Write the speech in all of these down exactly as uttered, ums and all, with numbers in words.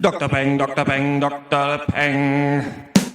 Doktor Peng, Doktor Peng, Doktor Peng.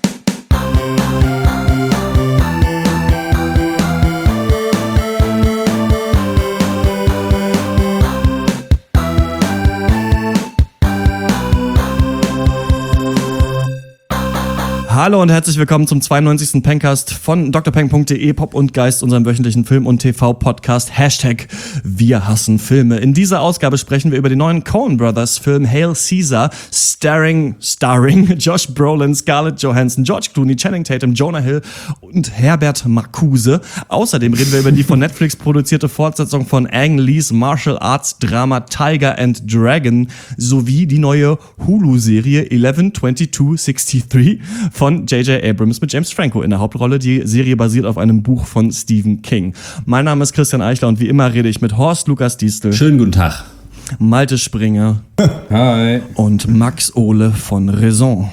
Hallo und herzlich willkommen zum zweiundneunzigsten Pencast von d r peng punkt de, Pop und Geist, unserem wöchentlichen Film- und T V-Podcast. Hashtag Wir hassen Filme. In dieser Ausgabe sprechen wir über den neuen Coen Brothers Film Hail Caesar, starring, starring Josh Brolin, Scarlett Johansson, George Clooney, Channing Tatum, Jonah Hill und Herbert Marcuse. Außerdem reden wir über die von Netflix produzierte Fortsetzung von Ang Lees Martial Arts Drama Tiger and Dragon sowie die neue Hulu-Serie eleven twenty-two sixty-three von J J Abrams mit James Franco in der Hauptrolle. Die Serie basiert auf einem Buch von Stephen King. Mein Name ist Christian Eichler und wie immer rede ich mit Horst Lukas Diestel. Schönen guten Tag. Malte Springer. Hi. Und Max Ohle von Raison.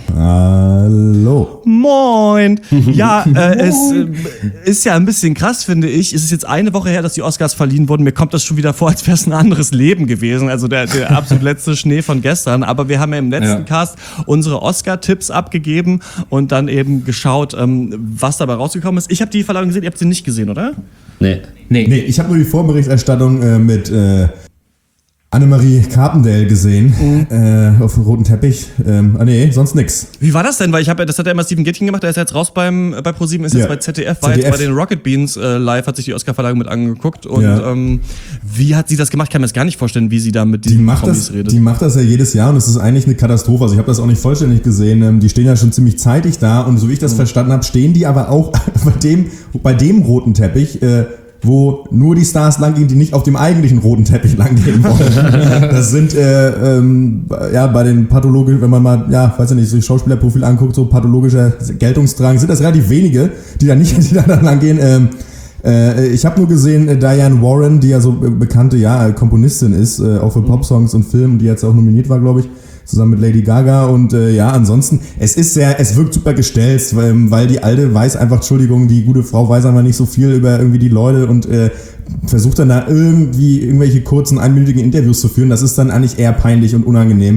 Hallo. Moin. Ja, äh, es äh, ist ja ein bisschen krass, finde ich. Es ist jetzt eine Woche her, dass die Oscars verliehen wurden. Mir kommt das schon wieder vor, als wäre es ein anderes Leben gewesen. Also der, der absolut letzte Schnee von gestern. Aber wir haben ja im letzten ja. Cast unsere Oscar-Tipps abgegeben und dann eben geschaut, ähm, was dabei rausgekommen ist. Ich habe die Verleihung gesehen, ihr habt sie nicht gesehen, oder? Nee. Nee, nee ich habe nur die Vorberichterstattung äh, mit äh, Annemarie Carpendale gesehen, mhm. äh, auf dem roten Teppich. Ähm, ah nee, sonst nix. Wie war das denn? Weil ich habe, das hat ja immer Steven Gätchen gemacht, der ist jetzt raus beim bei ProSieben, ist ja. jetzt bei Z D F, war Z D F. jetzt bei den Rocket Beans äh, live, hat sich die Oscar-Verleihung mit angeguckt. Und ja. ähm, wie hat sie das gemacht? Ich kann mir das gar nicht vorstellen, wie sie da mit diesen Promis redet. Die macht das ja jedes Jahr und es ist eigentlich eine Katastrophe. Also ich habe das auch nicht vollständig gesehen. Ähm, die stehen ja schon ziemlich zeitig da und so wie ich das mhm. verstanden habe, stehen die aber auch bei dem, bei dem roten Teppich, äh, wo nur die Stars langgehen, die nicht auf dem eigentlichen roten Teppich langgehen wollen. Das sind äh, ähm, ja bei den pathologischen, wenn man mal, ja, weiß ich nicht, so Schauspielerprofil anguckt, so pathologischer Geltungsdrang, sind das relativ wenige, die da nicht, die da langgehen. Ähm, äh, ich habe nur gesehen, äh, Diane Warren, die ja so äh, bekannte, ja, Komponistin ist, äh, auch für Popsongs und Filme, die jetzt auch nominiert war, glaube ich, zusammen mit Lady Gaga und äh, ja, ansonsten, es ist sehr, es wirkt super gestelzt, weil, weil die Alte weiß einfach, Entschuldigung, die gute Frau weiß einfach nicht so viel über irgendwie die Leute und äh, versucht dann da irgendwie irgendwelche kurzen, einminütigen Interviews zu führen. Das ist dann eigentlich eher peinlich und unangenehm.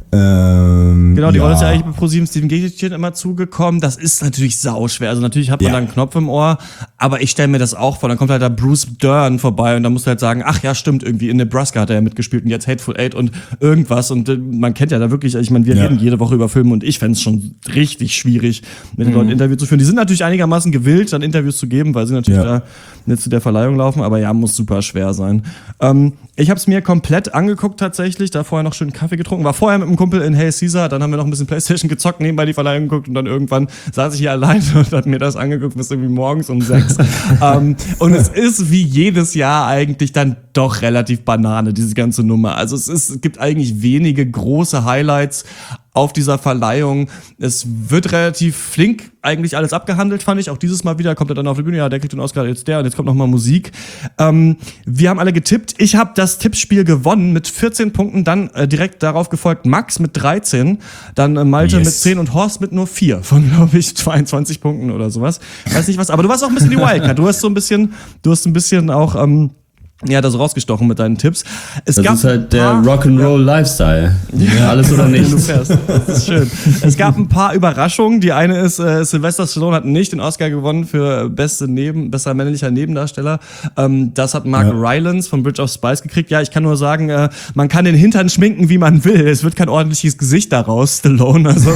Ähm, genau, die ja. Rolle ist ja eigentlich bei ProSieben Steven Gätchen immer zugekommen. Das ist natürlich sauschwer. Also natürlich hat man ja. da einen Knopf im Ohr, aber ich stelle mir das auch vor. Dann kommt halt da Bruce Dern vorbei und dann musst du halt sagen, ach ja, stimmt, irgendwie in Nebraska hat er ja mitgespielt und jetzt Hateful Eight und irgendwas. Und äh, man kennt ja da wirklich, ich meine, wir ja. reden jede Woche über Filme und ich fände es schon richtig schwierig, mit den mhm. Leuten Interviews zu führen. Die sind natürlich einigermaßen gewillt, dann Interviews zu geben, weil sie natürlich ja. da nicht zu der Verleihung laufen, aber ja, muss super schwer sein. Ähm, ich habe es mir komplett angeguckt tatsächlich, da vorher noch schön Kaffee getrunken, war vorher mit einem Kumpel in Hail Caesar, dann haben wir noch ein bisschen Playstation gezockt, nebenbei die Verleihung geguckt und dann irgendwann saß ich hier alleine und hab mir das angeguckt bis irgendwie morgens um sechs. ähm, und es ist wie jedes Jahr eigentlich dann doch relativ Banane, diese ganze Nummer. Also es, ist, es gibt eigentlich wenige große Highlights auf dieser Verleihung. Es wird relativ flink eigentlich alles abgehandelt, fand ich. Auch dieses Mal wieder kommt er dann auf die Bühne, ja, der kriegt den Oscar, jetzt der und jetzt kommt nochmal Musik. Ähm, wir haben alle getippt. Ich habe das Tippspiel gewonnen mit vierzehn Punkten, dann äh, direkt darauf gefolgt Max mit dreizehn, dann äh, Malte yes. mit zehn und Horst mit nur vier von, glaube ich, zweiundzwanzig Punkten oder sowas. Weiß nicht was, aber du warst auch ein bisschen die Wildcard. Du hast so ein bisschen, du hast ein bisschen auch, ähm, ja, das rausgestochen mit deinen Tipps. Es das gab ist halt der Rock'n'Roll ja. Lifestyle. Ja. Alles oder nichts. Das ist schön. Es gab ein paar Überraschungen. Die eine ist, äh, Sylvester Stallone hat nicht den Oscar gewonnen für beste Neben, bester männlicher Nebendarsteller. Ähm, das hat Mark ja. Rylance von Bridge of Spies gekriegt. Ja, ich kann nur sagen, äh, man kann den Hintern schminken, wie man will. Es wird kein ordentliches Gesicht daraus, Stallone. Also.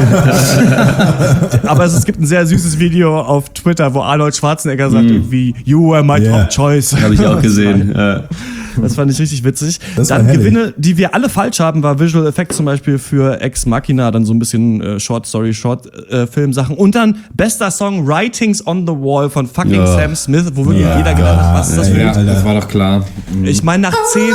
Aber es, es gibt ein sehr süßes Video auf Twitter, wo Arnold Schwarzenegger sagt mm. irgendwie, you were my yeah. top choice. Habe ich auch gesehen. Ja. Das fand ich richtig witzig. Das dann Gewinne, die wir alle falsch haben, war Visual Effects zum Beispiel für Ex Machina, dann so ein bisschen äh, Short Story, Short äh, Film-Sachen. Und dann bester Song Writings on the Wall von fucking ja. Sam Smith, wo wirklich ja. jeder gedacht hat, was ist das für ja, das war doch klar. Ich meine, nach zehn...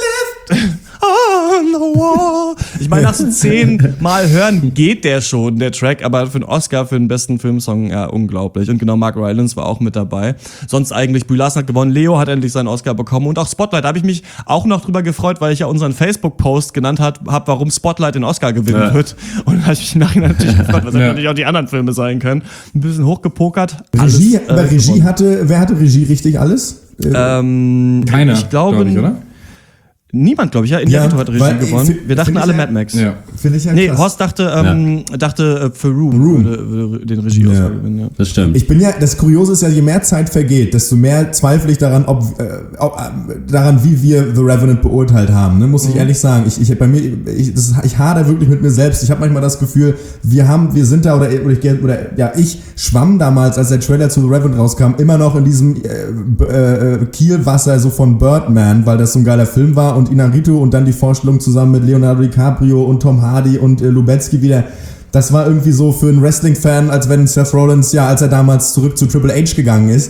On the wall. Ich meine, nach so zehn Mal hören geht der schon, der Track, aber für einen Oscar, für den besten Filmsong, ja, unglaublich. Und genau, Mark Rylance war auch mit dabei. Sonst eigentlich, Brie Larson hat gewonnen, Leo hat endlich seinen Oscar bekommen und auch Spotlight. Da habe ich mich auch noch drüber gefreut, weil ich ja unseren Facebook-Post genannt habe, warum Spotlight den Oscar gewinnen ja. wird. Und da habe ich mich nachher natürlich gefreut, was ja. natürlich auch die anderen Filme sein können. Ein bisschen hochgepokert. Regie, alles, äh, Regie hatte, wer hatte Regie richtig alles? Ähm, Keiner, ich glaube, glaub ich, oder? Niemand, glaube ich, ja. Inarritu Ja, hat Regie weil, gewonnen. find- Wir dachten find ich alle ja- Mad Max. Ja. Finde ich ja Nee, krass. Horst dachte, ähm, dachte äh, für Room, Room. Würde, würde den Regieoscar Ja. gewinnen. Ja. Das stimmt. Ich bin ja, das Kuriose ist ja, je mehr Zeit vergeht, desto mehr zweifle ich daran, ob, äh, ob äh, daran, wie wir The Revenant beurteilt haben. Ne? Muss ich ehrlich sagen. Ich, ich bei mir, ich, das, ist- ich hader wirklich mit mir selbst. Ich habe manchmal das Gefühl, wir haben, wir sind da oder, oder, ich, oder ja, ich schwamm damals, als der Trailer zu The Revenant rauskam, immer noch in diesem äh, äh, Kielwasser so von Birdman, weil das so ein geiler Film war und Inarritu und dann die Vorstellung zusammen mit Leonardo DiCaprio und Tom Hardy und äh, Lubetzky wieder. Das war irgendwie so für einen Wrestling-Fan, als wenn Seth Rollins, ja, als er damals zurück zu Triple H gegangen ist.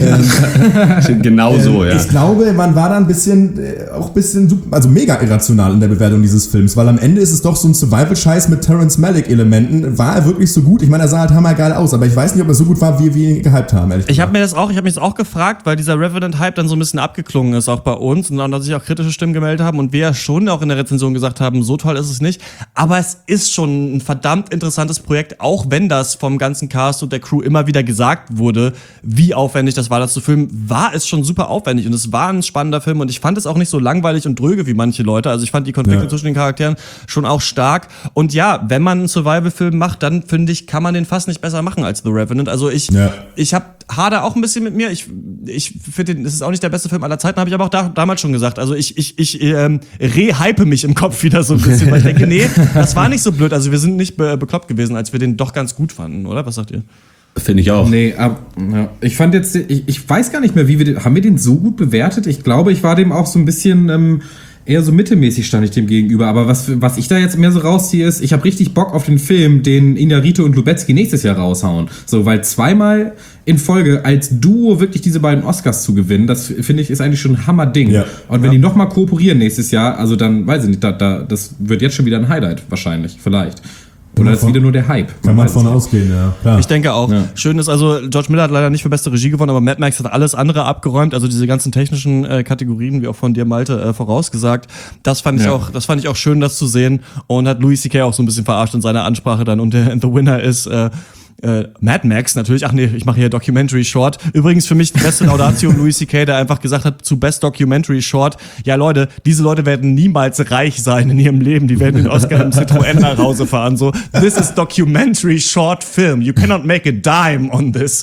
ähm, Genau so, ja. Ich glaube, man war da ein bisschen, äh, auch ein bisschen, sup- also mega irrational in der Bewertung dieses Films, weil am Ende ist es doch so ein Survival-Scheiß mit Terrence Malick-Elementen. War er wirklich so gut? Ich meine, er sah halt hammergeil aus, aber ich weiß nicht, ob er so gut war, wie wir ihn gehypt haben, ehrlich Ich habe gesagt. mir das auch, ich habe mich das auch gefragt, weil dieser Revenant-Hype dann so ein bisschen abgeklungen ist, auch bei uns, und dann, dass sich auch kritische Stimmen gemeldet haben und wir ja schon auch in der Rezension gesagt haben, so toll ist es nicht. Aber es ist schon ein verdammt interessantes Projekt, auch wenn das vom ganzen Cast und der Crew immer wieder gesagt wurde, wie aufwendig das war, das zu filmen, war es schon super aufwendig und es war ein spannender Film und ich fand es auch nicht so langweilig und dröge wie manche Leute. Also ich fand die Konflikte Ja. zwischen den Charakteren schon auch stark. Und ja, wenn man einen Survival-Film macht, dann finde ich, kann man den fast nicht besser machen als The Revenant. Also ich, Ja. ich habe hader auch ein bisschen mit mir. Ich, ich finde, es ist auch nicht der beste Film aller Zeiten, habe ich aber auch da, damals schon gesagt. Also ich, ich, ich ähm, rehype mich im Kopf wieder so ein bisschen, weil ich denke, nee, das war nicht so blöd. Also wir sind nicht be bekloppt gewesen, als wir den doch ganz gut fanden, oder? Was sagt ihr? Finde ich auch. Nee, ab, ja. ich fand jetzt, ich, ich weiß gar nicht mehr, wie wir den, haben wir den so gut bewertet? Ich glaube, ich war dem auch so ein bisschen ähm, eher so mittelmäßig stand ich dem gegenüber. Aber was, was ich da jetzt mehr so rausziehe, ist, ich habe richtig Bock auf den Film, den Inarritu und Lubetzky nächstes Jahr raushauen. So, weil zweimal in Folge als Duo wirklich diese beiden Oscars zu gewinnen, das finde ich ist eigentlich schon ein Hammerding. Ja. Und wenn die nochmal kooperieren nächstes Jahr, also dann, weiß ich nicht, da, da, das wird jetzt schon wieder ein Highlight wahrscheinlich, vielleicht. Oder das ist wieder nur der Hype. Kann man weiß es von nicht. ausgehen, ja. Klar. Ich denke auch. Ja. Schön ist also, George Miller hat leider nicht für beste Regie gewonnen, aber Mad Max hat alles andere abgeräumt, also diese ganzen technischen äh, Kategorien, wie auch von dir, Malte, äh, vorausgesagt. Das fand ich Ja. auch, das fand ich auch schön, das zu sehen. Und hat Louis C K auch so ein bisschen verarscht in seiner Ansprache dann. Und der The Winner ist äh, äh, Mad Max natürlich. Ach nee, ich mache hier Documentary Short. Übrigens für mich die beste Laudatio Louis C K, der einfach gesagt hat zu Best Documentary Short, ja Leute, diese Leute werden niemals reich sein in ihrem Leben. Die werden den Oscar im Citroën nach Hause fahren. So, this is Documentary Short Film. You cannot make a dime on this.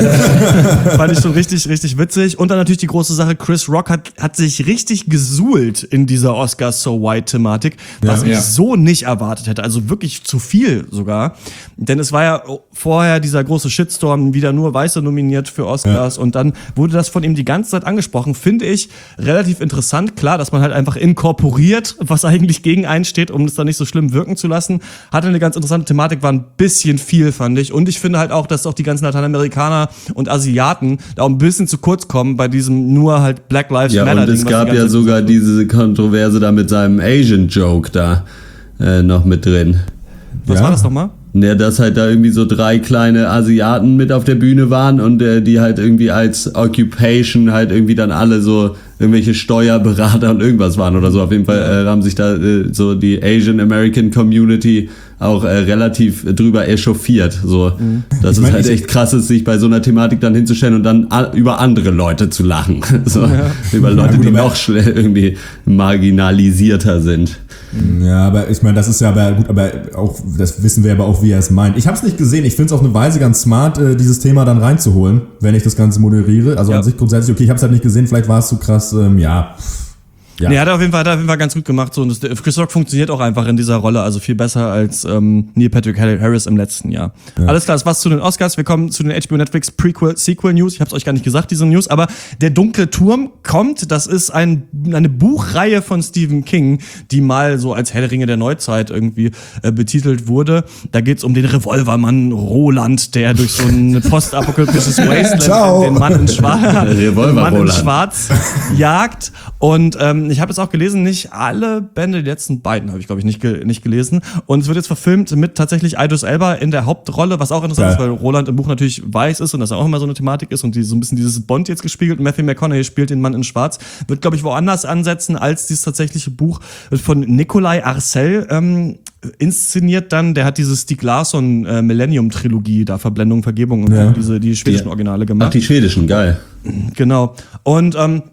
Fand ich schon richtig, richtig witzig. Und dann natürlich die große Sache, Chris Rock hat, hat sich richtig gesuhlt in dieser Oscar-So-White-Thematik, was Ja. ich Ja. so nicht erwartet hätte. Also wirklich zu viel sogar. Denn es war ja vorher dieser große Shitstorm, wieder nur Weiße nominiert für Oscars. Und dann wurde das von ihm die ganze Zeit angesprochen. Finde ich relativ interessant. Klar, dass man halt einfach inkorporiert, was eigentlich gegen einen steht, um es dann nicht so schlimm wirken zu lassen. Hatte eine ganz interessante Thematik, war ein bisschen viel, fand ich. Und ich finde halt auch, dass auch die ganzen Lateinamerikaner und Asiaten da auch ein bisschen zu kurz kommen bei diesem nur halt Black Lives Ja, Matter. und es Ding, was gab die ganze ja Zeit sogar gesagt wird. diese Kontroverse da mit seinem Asian-Joke da äh, noch mit drin. Was Ja. war das nochmal? Ja, dass halt da irgendwie so drei kleine Asiaten mit auf der Bühne waren und äh, die halt irgendwie als Occupation halt irgendwie dann alle so irgendwelche Steuerberater und irgendwas waren oder so. Auf jeden Fall äh, haben sich da äh, so die Asian American Community auch äh, relativ äh, drüber echauffiert. So, Mhm. dass Ich es mein, halt ich- echt krass ist, sich bei so einer Thematik dann hinzustellen und dann a- über andere Leute zu lachen. So, über Leute, gut, die aber- noch schnell irgendwie marginalisierter sind. Ja, aber ich meine, das ist ja aber gut, aber auch, das wissen wir aber auch, wie er es meint. Ich habe es nicht gesehen. Ich finde es auf eine Weise ganz smart, äh, dieses Thema dann reinzuholen, wenn ich das Ganze moderiere. Also Ja. an sich grundsätzlich, okay, ich habe es halt nicht gesehen, vielleicht war es zu krass, ähm, ja. Ja. Nee, hat er auf jeden Fall, hat er auf jeden Fall ganz gut gemacht. So. Und das, Chris Rock funktioniert auch einfach in dieser Rolle, also viel besser als ähm, Neil Patrick Harris im letzten Jahr. Alles klar, das war's zu den Oscars. Wir kommen zu den H B O Netflix Prequel, Sequel News. Ich habe es euch gar nicht gesagt, diese News, aber Der dunkle Turm kommt. Das ist ein, eine Buchreihe von Stephen King, die mal so als Herr der Ringe der Neuzeit irgendwie äh, betitelt wurde. Da geht's um den Revolvermann Roland, der durch so ein postapokalyptisches Wasteland Ciao. den Mann in Schwarz, Revolver den Mann in Roland. Schwarz jagt. Und ähm, ich habe es auch gelesen, nicht alle Bände, die letzten beiden habe ich, glaube ich, nicht, ge nicht gelesen. Und es wird jetzt verfilmt mit tatsächlich Idris Elba in der Hauptrolle, was auch interessant Ja. ist, weil Roland im Buch natürlich weiß ist und das auch immer so eine Thematik ist und die so ein bisschen dieses Bond jetzt gespiegelt. Matthew McConaughey spielt den Mann in Schwarz. Wird, glaube ich, woanders ansetzen als dieses tatsächliche Buch. Wird von Nikolai Arcel ähm, inszeniert dann. Der hat diese Stieg Larsson äh, Millennium-Trilogie, da Verblendung, Vergebung und Ja. diese, die schwedischen Die- Originale Ach, gemacht. die schwedischen, geil. Genau. Und ähm,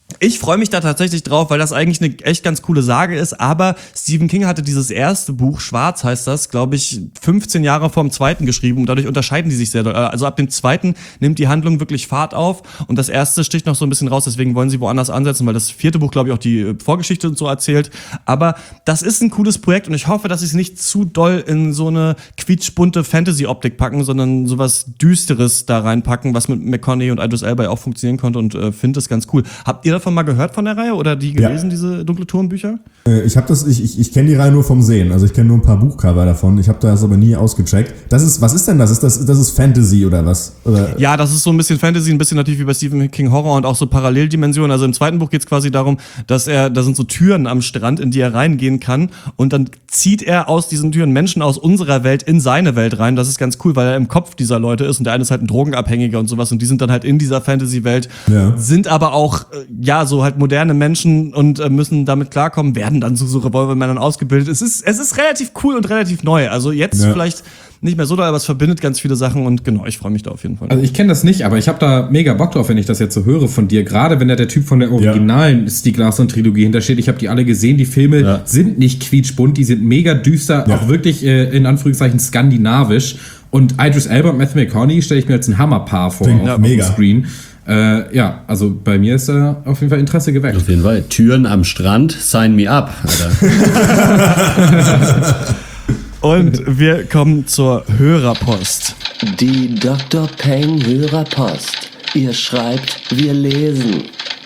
Ich freue mich da tatsächlich drauf, weil das eigentlich eine echt ganz coole Sage ist, aber Stephen King hatte dieses erste Buch, Schwarz heißt das, glaube ich, fünfzehn Jahre vor dem zweiten geschrieben und dadurch unterscheiden die sich sehr doll. Also ab dem zweiten nimmt die Handlung wirklich Fahrt auf und das erste sticht noch so ein bisschen raus, deswegen wollen sie woanders ansetzen, weil das vierte Buch, glaube ich, auch die Vorgeschichte und so erzählt. Aber das ist ein cooles Projekt und ich hoffe, dass sie es nicht zu doll in so eine quietschbunte Fantasy-Optik packen, sondern sowas Düsteres da reinpacken, was mit McConaughey und Idris Elba auch funktionieren konnte und äh, finde das ganz cool. Habt ihr davon mal gehört von der Reihe oder die gelesen, ja. diese Dunkle Turmbücher? Äh, ich habe das, ich, ich, ich kenne die Reihe nur vom Sehen, also ich kenne nur ein paar Buchcover davon. Ich habe das aber nie ausgecheckt. Das ist, was ist denn das? Ist das, das ist Fantasy oder was? Oder? Ja, das ist so ein bisschen Fantasy, ein bisschen natürlich wie bei Stephen King Horror und auch so Paralleldimensionen. Also im zweiten Buch geht es quasi darum, dass er, da sind so Türen am Strand, in die er reingehen kann und dann zieht er aus diesen Türen Menschen aus unserer Welt in seine Welt rein. Das ist ganz cool, weil er im Kopf dieser Leute ist und der eine ist halt ein Drogenabhängiger und sowas und die sind dann halt in dieser Fantasy-Welt, ja. sind aber auch, ja, so halt moderne Menschen und äh, müssen damit klarkommen, werden dann zu so Revolvermännern ausgebildet. Es ist, es ist relativ cool und relativ neu. Also jetzt ja. vielleicht nicht mehr so doll, aber es verbindet ganz viele Sachen und genau, ich freue mich da auf jeden Fall. Also ich kenne das nicht, aber ich habe da mega Bock drauf, wenn ich das jetzt so höre von dir. Gerade wenn da der Typ von der originalen ja. Stieg Larsson-Trilogie hintersteht. Ich habe die alle gesehen. Die Filme ja. sind nicht quietschbunt, die sind mega düster, ja. auch wirklich äh, in Anführungszeichen skandinavisch. Und Idris Elba und Matthew McConaughey stelle ich mir als ein Hammerpaar vor auf, ja, mega. auf dem Screen. Äh, ja, also bei mir ist da auf jeden Fall Interesse geweckt. Auf jeden Fall. Türen am Strand, sign me up, Alter. Und wir kommen zur Hörerpost. Die Doktor Peng Hörerpost. Ihr schreibt, wir lesen.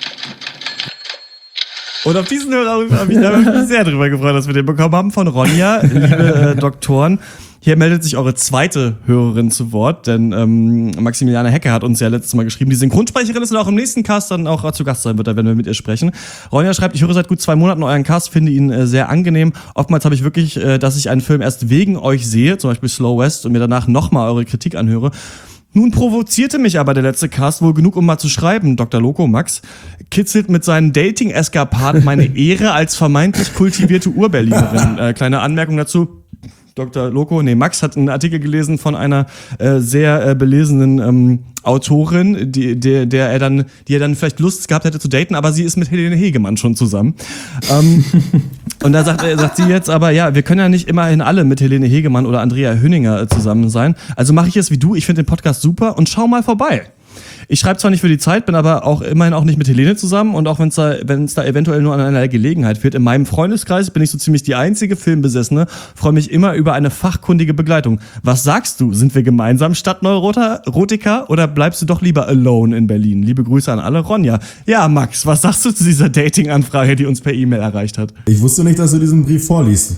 Und auf diesen Hörer habe ich mich sehr drüber gefreut, dass wir den bekommen haben von Ronja, liebe äh, Doktoren. Hier meldet sich eure zweite Hörerin zu Wort, denn ähm, Maximiliane Hecke hat uns ja letztes Mal geschrieben, die Synchronsprecherin ist und auch im nächsten Cast dann auch zu Gast sein wird, da werden wir mit ihr sprechen. Ronja schreibt, ich höre seit gut zwei Monaten euren Cast, finde ihn äh, sehr angenehm. Oftmals habe ich wirklich, äh, dass ich einen Film erst wegen euch sehe, zum Beispiel Slow West, und mir danach nochmal eure Kritik anhöre. Nun provozierte mich aber der letzte Cast wohl genug, um mal zu schreiben. Doktor Loco, Max, kitzelt mit seinen Dating-Eskapaden meine Ehre als vermeintlich kultivierte Ur-Berlinerin. Äh, kleine Anmerkung dazu. Doktor Loco, nee, Max hat einen Artikel gelesen von einer äh, sehr äh, belesenen ähm, Autorin, die, der, der er dann, die er dann vielleicht Lust gehabt hätte zu daten, aber sie ist mit Helene Hegemann schon zusammen. ähm, und da sagt, äh, sagt sie jetzt aber, ja, wir können ja nicht immerhin alle mit Helene Hegemann oder Andrea Hünninger äh, zusammen sein. Also mache ich es wie du, ich finde den Podcast super und schau mal vorbei. Ich schreibe zwar nicht für die Zeit, bin aber auch immerhin auch nicht mit Helene zusammen und auch wenn es da, wenn es da eventuell nur an einer Gelegenheit fehlt. In meinem Freundeskreis bin ich so ziemlich die einzige Filmbesessene, freue mich immer über eine fachkundige Begleitung. Was sagst du? Sind wir gemeinsam Stadtneurotiker oder bleibst du doch lieber alone in Berlin? Liebe Grüße an alle, Ronja. Ja, Max, was sagst du zu dieser Dating-Anfrage, die uns per E-Mail erreicht hat? Ich wusste nicht, dass du diesen Brief vorliest.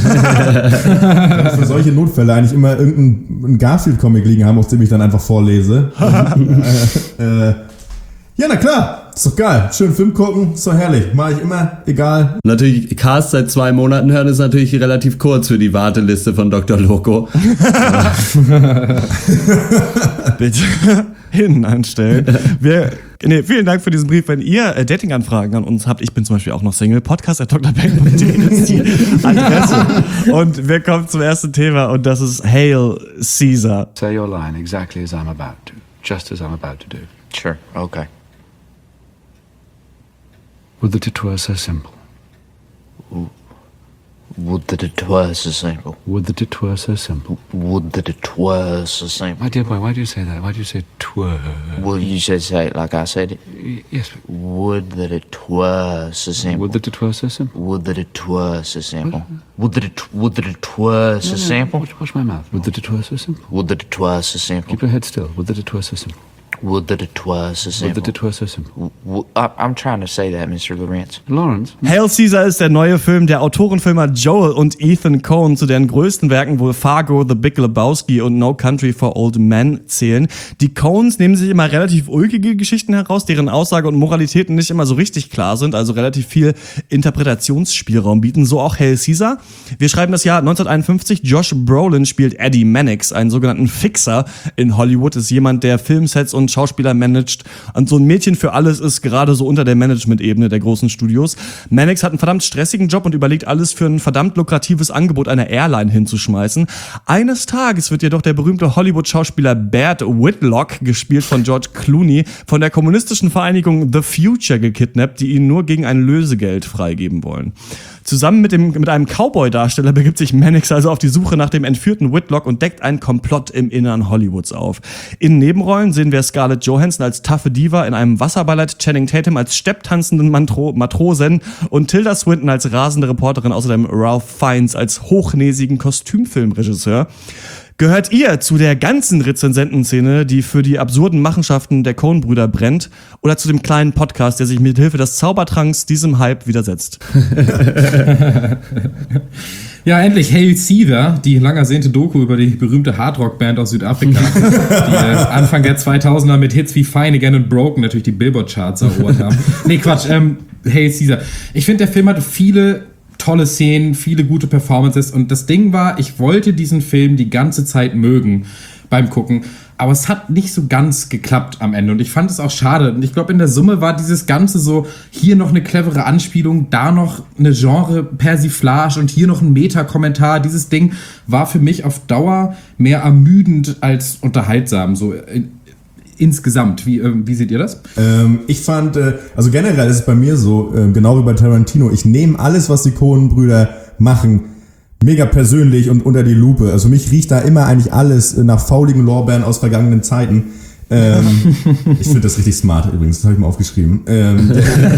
Für solche Notfälle eigentlich immer irgendeinen Garfield-Comic liegen haben, aus dem ich dann einfach vorlese. Äh, ja, na klar, ist doch geil. Schön Film gucken, ist doch herrlich. Mach ich immer, egal. Natürlich, Cast seit zwei Monaten hören ist natürlich relativ kurz für die Warteliste von Doktor Loco. Bitte hinten anstellen. Wir, nee, vielen Dank für diesen Brief. Wenn ihr äh, Dating-Anfragen an uns habt, ich bin zum Beispiel auch noch Single, podcast at drpeng punkt de ist die Adresse. Und wir kommen zum ersten Thema und das ist Hail Caesar. Say your line exactly as I'm about to. Just as I'm about to do. Sure, okay. Would that it were so simple. Would that it were so simple. Would that it were so simple. Would that it were so simple. My dear boy, why do you say that? Why do you say twere? Well, you said say it like I said it. Y- yes. But Would that it were so simple. would that it were so simple. Would that it were so simple. Would that it would that it were so No, no, simple. Watch, watch my mouth. Would that it were so simple. Would that it were so simple. Keep your head still. Would that it were so simple. Would that it were so Would simple. that it were so simple. W- w- I- I'm trying to say that, Mister Lawrence. Lawrence. Hail Caesar ist der neue Film der Autorenfilmer Joel und Ethan Coen, zu deren größten Werken wohl Fargo, The Big Lebowski und No Country for Old Men zählen. Die Coens nehmen sich immer relativ ulkige Geschichten heraus, deren Aussage und Moralitäten nicht immer so richtig klar sind, also relativ viel Interpretationsspielraum bieten, so auch Hail Caesar. Wir schreiben das Jahr neunzehnhunderteinundfünfzig, Josh Brolin spielt Eddie Mannix, einen sogenannten Fixer in Hollywood, ist jemand, der Filmsets und und Schauspieler managt und so ein Mädchen für alles ist, gerade so unter der Management-Ebene der großen Studios. Mannix hat einen verdammt stressigen Job und überlegt alles für ein verdammt lukratives Angebot einer Airline hinzuschmeißen. Eines Tages wird jedoch der berühmte Hollywood-Schauspieler Bert Whitlock, gespielt von George Clooney, von der kommunistischen Vereinigung The Future gekidnappt, die ihn nur gegen ein Lösegeld freigeben wollen. Zusammen mit, dem, mit einem Cowboy-Darsteller begibt sich Mannix also auf die Suche nach dem entführten Whitlock und deckt einen Komplott im Innern Hollywoods auf. In Nebenrollen sehen wir Scarlett Johansson als taffe Diva in einem Wasserballett, Channing Tatum als stepptanzenden Matro- Matrosen und Tilda Swinton als rasende Reporterin, außerdem Ralph Fiennes als hochnäsigen Kostümfilmregisseur. Gehört ihr zu der ganzen Rezensentenszene, die für die absurden Machenschaften der Coen-Brüder brennt, oder zu dem kleinen Podcast, der sich mit Hilfe des Zaubertranks diesem Hype widersetzt? Ja, endlich Hail Caesar, die lang ersehnte Doku über die berühmte Hardrock-Band aus Südafrika, die äh, Anfang der zweitausender mit Hits wie Fine Again und Broken natürlich die Billboard-Charts erobert haben. Nee, Quatsch, ähm, Hail Caesar. Ich finde, der Film hatte viele tolle Szenen, viele gute Performances und das Ding war, ich wollte diesen Film die ganze Zeit mögen beim Gucken, aber es hat nicht so ganz geklappt am Ende und ich fand es auch schade und ich glaube in der Summe war dieses Ganze so, hier noch eine clevere Anspielung, da noch eine Genre-Persiflage und hier noch ein Meta-Kommentar. Dieses Ding war für mich auf Dauer mehr ermüdend als unterhaltsam, so insgesamt. Wie, äh, wie seht ihr das? Ähm, ich fand, äh, also generell ist es bei mir so, äh, genau wie bei Tarantino, ich nehme alles, was die Coen-Brüder machen, mega persönlich und unter die Lupe. Also mich riecht da immer eigentlich alles äh, nach fauligen Lorbeeren aus vergangenen Zeiten. Ähm, ich finde das richtig smart übrigens, das habe ich mal aufgeschrieben. Ähm,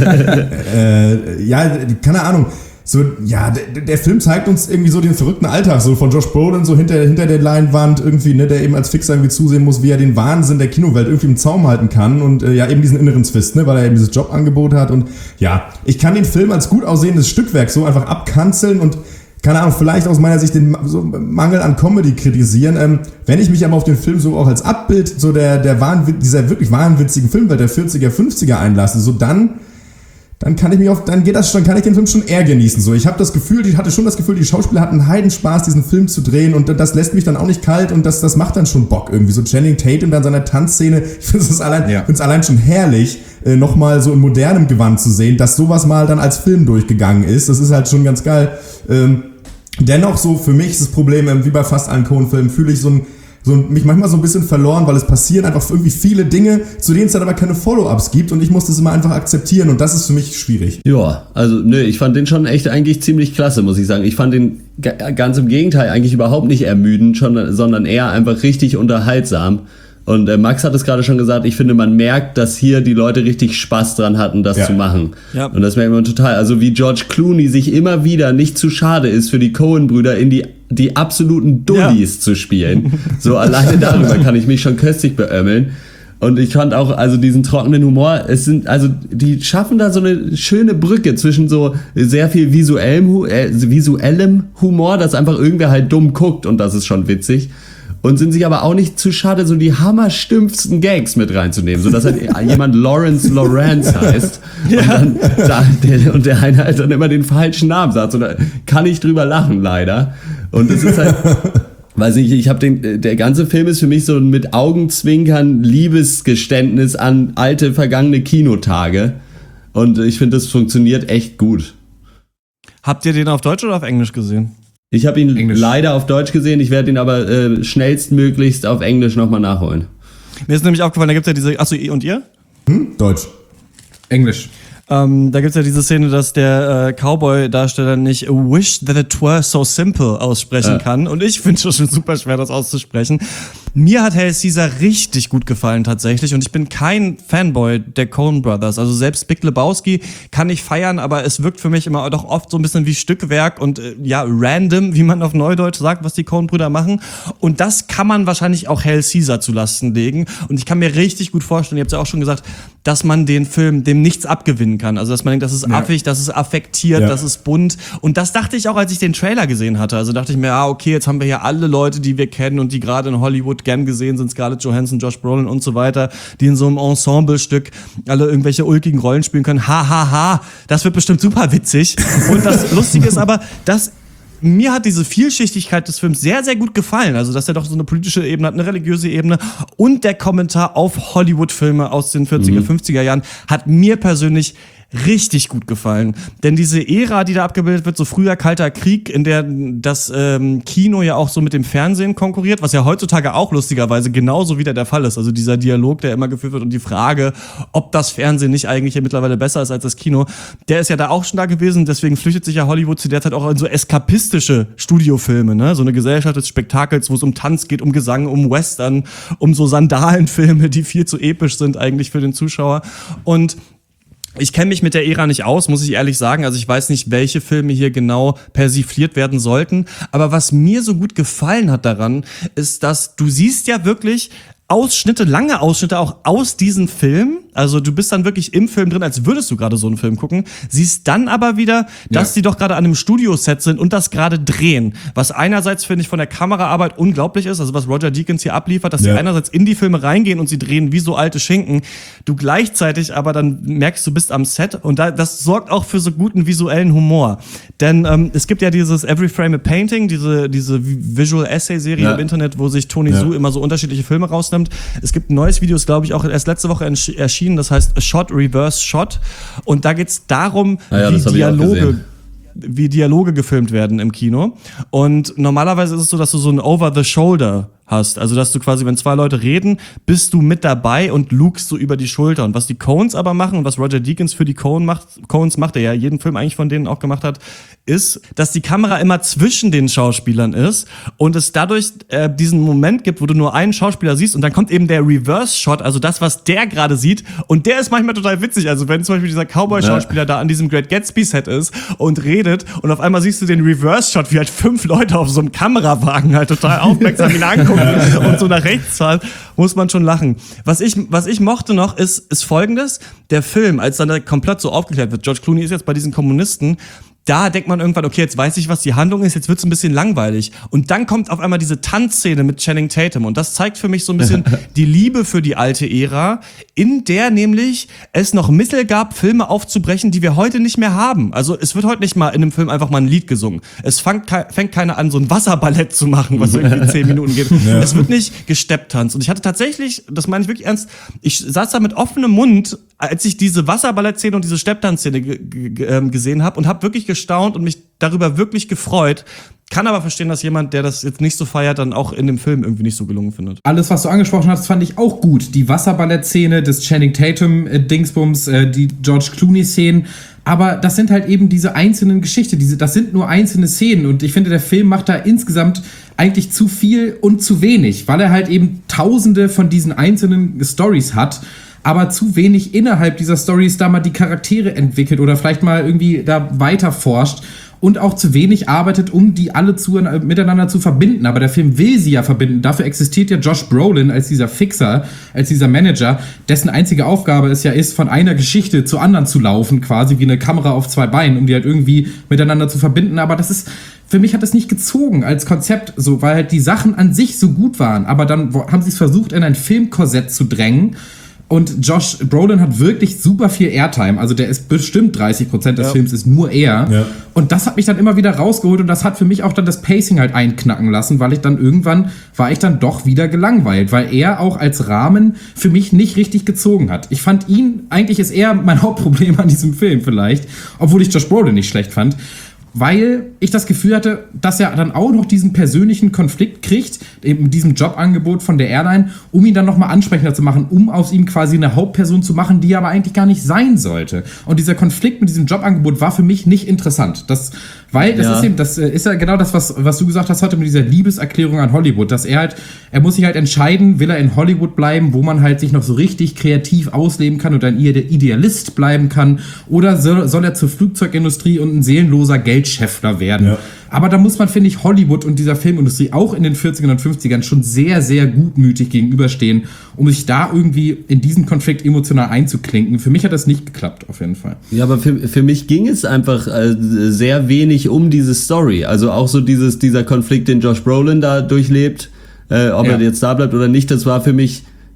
äh, ja, keine Ahnung. So, ja, der, der Film zeigt uns irgendwie so den verrückten Alltag, so von Josh Brolin, so hinter, hinter der Leinwand irgendwie, ne, der eben als Fixer irgendwie zusehen muss, wie er den Wahnsinn der Kinowelt irgendwie im Zaum halten kann und äh, ja, eben diesen inneren Zwist, ne, weil er eben dieses Jobangebot hat und ja, ich kann den Film als gut aussehendes Stückwerk so einfach abkanzeln und keine Ahnung, vielleicht aus meiner Sicht den so Mangel an Comedy kritisieren. Ähm, wenn ich mich aber auf den Film so auch als Abbild so der, der Wahnwitz, dieser wirklich wahnwitzigen Filmwelt der vierziger, fünfziger einlasse, so dann dann kann ich mich auf, dann geht das schon, kann ich den Film schon eher genießen. So, ich habe das Gefühl, ich hatte schon das Gefühl, die Schauspieler hatten Heidenspaß, diesen Film zu drehen und das lässt mich dann auch nicht kalt und das, das macht dann schon Bock irgendwie. So Channing Tatum dann seiner Tanzszene, ich finde es allein, ja. find's allein schon herrlich, äh, nochmal so in modernem Gewand zu sehen, dass sowas mal dann als Film durchgegangen ist. Das ist halt schon ganz geil. Ähm, dennoch so, für mich ist das Problem, ähm, wie bei fast allen Coen-Filmen, fühle ich so ein so mich manchmal so ein bisschen verloren, weil es passieren einfach irgendwie viele Dinge, zu denen es dann aber keine Follow-ups gibt und ich muss das immer einfach akzeptieren und das ist für mich schwierig. Ja, also nö, ich fand den schon echt eigentlich ziemlich klasse, muss ich sagen. Ich fand den g- ganz im Gegenteil eigentlich überhaupt nicht ermüdend, schon, sondern eher einfach richtig unterhaltsam. Und äh, Max hat es gerade schon gesagt, ich finde, man merkt, dass hier die Leute richtig Spaß dran hatten, das ja. zu machen. Ja. Und das merkt man total. Also wie George Clooney sich immer wieder nicht zu schade ist, für die Coen-Brüder in die, die absoluten Dullis ja. zu spielen. So alleine darüber kann ich mich schon köstlich beömmeln. Und ich fand auch, also diesen trockenen Humor, es sind, also die schaffen da so eine schöne Brücke zwischen so sehr viel visuellem, äh, visuellem Humor, dass einfach irgendwer halt dumm guckt und das ist schon witzig. Und sind sich aber auch nicht zu schade, so die hammerstümpfsten Gags mit reinzunehmen, sodass halt jemand Lawrence Lawrence heißt ja. und, dann, da, der, und der eine halt dann immer den falschen Namen sagt. Und da kann ich drüber lachen, leider. Und es ist halt, weiß nicht, ich habe den, der ganze Film ist für mich so ein mit Augenzwinkern Liebesgeständnis an alte, vergangene Kinotage. Und ich finde, das funktioniert echt gut. Habt ihr den auf Deutsch oder auf Englisch gesehen? Ich habe ihn Englisch. leider auf Deutsch gesehen, ich werde ihn aber äh, schnellstmöglichst auf Englisch nochmal nachholen. Mir ist nämlich aufgefallen, da gibt es ja diese, achso, und ihr? Hm? Deutsch. Englisch. Ähm, da gibt es ja diese Szene, dass der äh, Cowboy-Darsteller nicht "wish that it were so simple" aussprechen ja. kann. Und ich finde es schon super schwer, das auszusprechen. Mir hat Hail Caesar richtig gut gefallen tatsächlich. Und ich bin kein Fanboy der Coen Brothers. Also selbst Big Lebowski kann ich feiern, aber es wirkt für mich immer doch oft so ein bisschen wie Stückwerk und äh, ja, random, wie man auf Neudeutsch sagt, was die Coen-Brüder machen. Und das kann man wahrscheinlich auch Hail Caesar zu Lasten legen. Und ich kann mir richtig gut vorstellen, ihr habt ja auch schon gesagt, dass man den Film dem nichts abgewinnen kann. Also dass man denkt, das ist ja. affig, das ist affektiert, ja. das ist bunt. Und das dachte ich auch, als ich den Trailer gesehen hatte. Also dachte ich mir, ah, okay, jetzt haben wir hier alle Leute, die wir kennen und die gerade in Hollywood gern gesehen sind, Scarlett Johansson, Josh Brolin und so weiter, die in so einem Ensemblestück alle irgendwelche ulkigen Rollen spielen können. Ha, ha, ha, das wird bestimmt super witzig. Und das Lustige ist aber, dass mir hat diese Vielschichtigkeit des Films sehr, sehr gut gefallen. Also, dass er doch so eine politische Ebene hat, eine religiöse Ebene und der Kommentar auf Hollywood-Filme aus den vierziger, mhm. fünfziger Jahren hat mir persönlich richtig gut gefallen. Denn diese Ära, die da abgebildet wird, so früher Kalter Krieg, in der das ähm, Kino ja auch so mit dem Fernsehen konkurriert, was ja heutzutage auch lustigerweise genauso wieder der Fall ist. Also dieser Dialog, der immer geführt wird und die Frage, ob das Fernsehen nicht eigentlich ja mittlerweile besser ist als das Kino, der ist ja da auch schon da gewesen. Deswegen flüchtet sich ja Hollywood zu der Zeit auch in so eskapistische Studiofilme, ne? So eine Gesellschaft des Spektakels, wo es um Tanz geht, um Gesang, um Western, um so Sandalenfilme, die viel zu episch sind eigentlich für den Zuschauer. Und ich kenne mich mit der Ära nicht aus, muss ich ehrlich sagen. Also ich weiß nicht, welche Filme hier genau persifliert werden sollten. Aber was mir so gut gefallen hat daran, ist, dass du siehst ja wirklich Ausschnitte, lange Ausschnitte auch aus diesem Film. Also du bist dann wirklich im Film drin, als würdest du gerade so einen Film gucken. Siehst dann aber wieder, dass ja. die doch gerade an einem Studioset sind und das gerade drehen. Was einerseits, finde ich, von der Kameraarbeit unglaublich ist. Also was Roger Deakins hier abliefert, dass ja. sie einerseits in die Filme reingehen und sie drehen wie so alte Schinken. Du gleichzeitig aber dann merkst, du bist am Set. Und da, das sorgt auch für so guten visuellen Humor. Denn ähm, es gibt ja dieses Every Frame a Painting, diese, diese Visual Essay-Serie ja. im Internet, wo sich Tony ja. Su immer so unterschiedliche Filme rausnimmt. Es gibt ein neues Video, ist glaube ich auch erst letzte Woche erschienen, das heißt A Shot, Reverse Shot. Und da geht es darum, ah ja, wie Dialoge wie Dialoge gefilmt werden im Kino. Und normalerweise ist es so, dass du so ein Over-the-Shoulder hast. Also, dass du quasi, wenn zwei Leute reden, bist du mit dabei und lugst so über die Schulter. Und was die Coens aber machen und was Roger Deakins für die Coen macht, Coens macht, der ja jeden Film eigentlich von denen auch gemacht hat, ist, dass die Kamera immer zwischen den Schauspielern ist und es dadurch äh, diesen Moment gibt, wo du nur einen Schauspieler siehst und dann kommt eben der Reverse-Shot, also das, was der gerade sieht. Und der ist manchmal total witzig. Also, wenn zum Beispiel dieser Cowboy-Schauspieler ja. da an diesem Great Gatsby-Set ist und redet und auf einmal siehst du den Reverse-Shot, wie halt fünf Leute auf so einem Kamerawagen halt total aufmerksam ihn angucken und so nach rechts fahren, muss man schon lachen. Was ich, was ich mochte noch, ist, ist Folgendes. Der Film, als dann der komplett so aufgeklärt wird, George Clooney ist jetzt bei diesen Kommunisten, da denkt man irgendwann, okay, jetzt weiß ich, was die Handlung ist, jetzt wird's ein bisschen langweilig. Und dann kommt auf einmal diese Tanzszene mit Channing Tatum. Und das zeigt für mich so ein bisschen die Liebe für die alte Ära, in der nämlich es noch Mittel gab, Filme aufzubrechen, die wir heute nicht mehr haben. Also es wird heute nicht mal in einem Film einfach mal ein Lied gesungen. Es fängt, fängt keiner an, so ein Wasserballett zu machen, was irgendwie zehn Minuten geht. Ja. Es wird nicht gestepptanzt. Und ich hatte tatsächlich, das meine ich wirklich ernst, ich saß da mit offenem Mund, als ich diese Wasserballettszene und diese Stepptanzszene g- g- äh, gesehen habe und habe wirklich gestaunt und mich darüber wirklich gefreut. Kann aber verstehen, dass jemand, der das jetzt nicht so feiert, dann auch in dem Film irgendwie nicht so gelungen findet. Alles, was du angesprochen hast, fand ich auch gut. Die Wasserballettszene, das Channing Tatum äh, Dingsbums, äh, die George Clooney Szenen. Aber das sind halt eben diese einzelnen Geschichten. Diese, das sind nur einzelne Szenen. Und ich finde, der Film macht da insgesamt eigentlich zu viel und zu wenig, weil er halt eben tausende von diesen einzelnen Storys hat, aber zu wenig innerhalb dieser Storys da mal die Charaktere entwickelt oder vielleicht mal irgendwie da weiter forscht und auch zu wenig arbeitet, um die alle zu, miteinander zu verbinden. Aber der Film will sie ja verbinden. Dafür existiert ja Josh Brolin als dieser Fixer, als dieser Manager, dessen einzige Aufgabe es ja ist, von einer Geschichte zur anderen zu laufen, quasi wie eine Kamera auf zwei Beinen, um die halt irgendwie miteinander zu verbinden. Aber das ist, für mich hat das nicht gezogen als Konzept, so, weil halt die Sachen an sich so gut waren. Aber dann haben sie es versucht, in ein Filmkorsett zu drängen. Und Josh Brolin hat wirklich super viel Airtime. Also der ist bestimmt dreißig Prozent des ja. Films ist nur er. Ja. Und das hat mich dann immer wieder rausgeholt und das hat für mich auch dann das Pacing halt einknacken lassen, weil ich dann irgendwann war ich dann doch wieder gelangweilt, weil er auch als Rahmen für mich nicht richtig gezogen hat. Ich fand ihn, eigentlich ist er mein Hauptproblem an diesem Film vielleicht, obwohl ich Josh Brolin nicht schlecht fand. Weil ich das Gefühl hatte, dass er dann auch noch diesen persönlichen Konflikt kriegt, eben mit diesem Jobangebot von der Airline, um ihn dann nochmal ansprechender zu machen, um aus ihm quasi eine Hauptperson zu machen, die er aber eigentlich gar nicht sein sollte. Und dieser Konflikt mit diesem Jobangebot war für mich nicht interessant. Das, weil das ja. ist eben, das ist ja genau das, was, was du gesagt hast heute mit dieser Liebeserklärung an Hollywood, dass er halt, er muss sich halt entscheiden, will er in Hollywood bleiben, wo man halt sich noch so richtig kreativ ausleben kann und ein Idealist bleiben kann, oder soll, soll er zur Flugzeugindustrie und ein seelenloser Geldscheffler werden. Ja. Aber da muss man, finde ich, Hollywood und dieser Filmindustrie auch in den vierzigern und fünfzigern schon sehr, sehr gutmütig gegenüberstehen, um sich da irgendwie in diesen Konflikt emotional einzuklinken. Für mich hat das nicht geklappt, auf jeden Fall. Ja, aber für, für mich ging es einfach äh, sehr wenig um diese Story. Also auch so dieses, dieser Konflikt, den Josh Brolin da durchlebt, äh, ob ja. er jetzt da bleibt oder nicht, das war für mich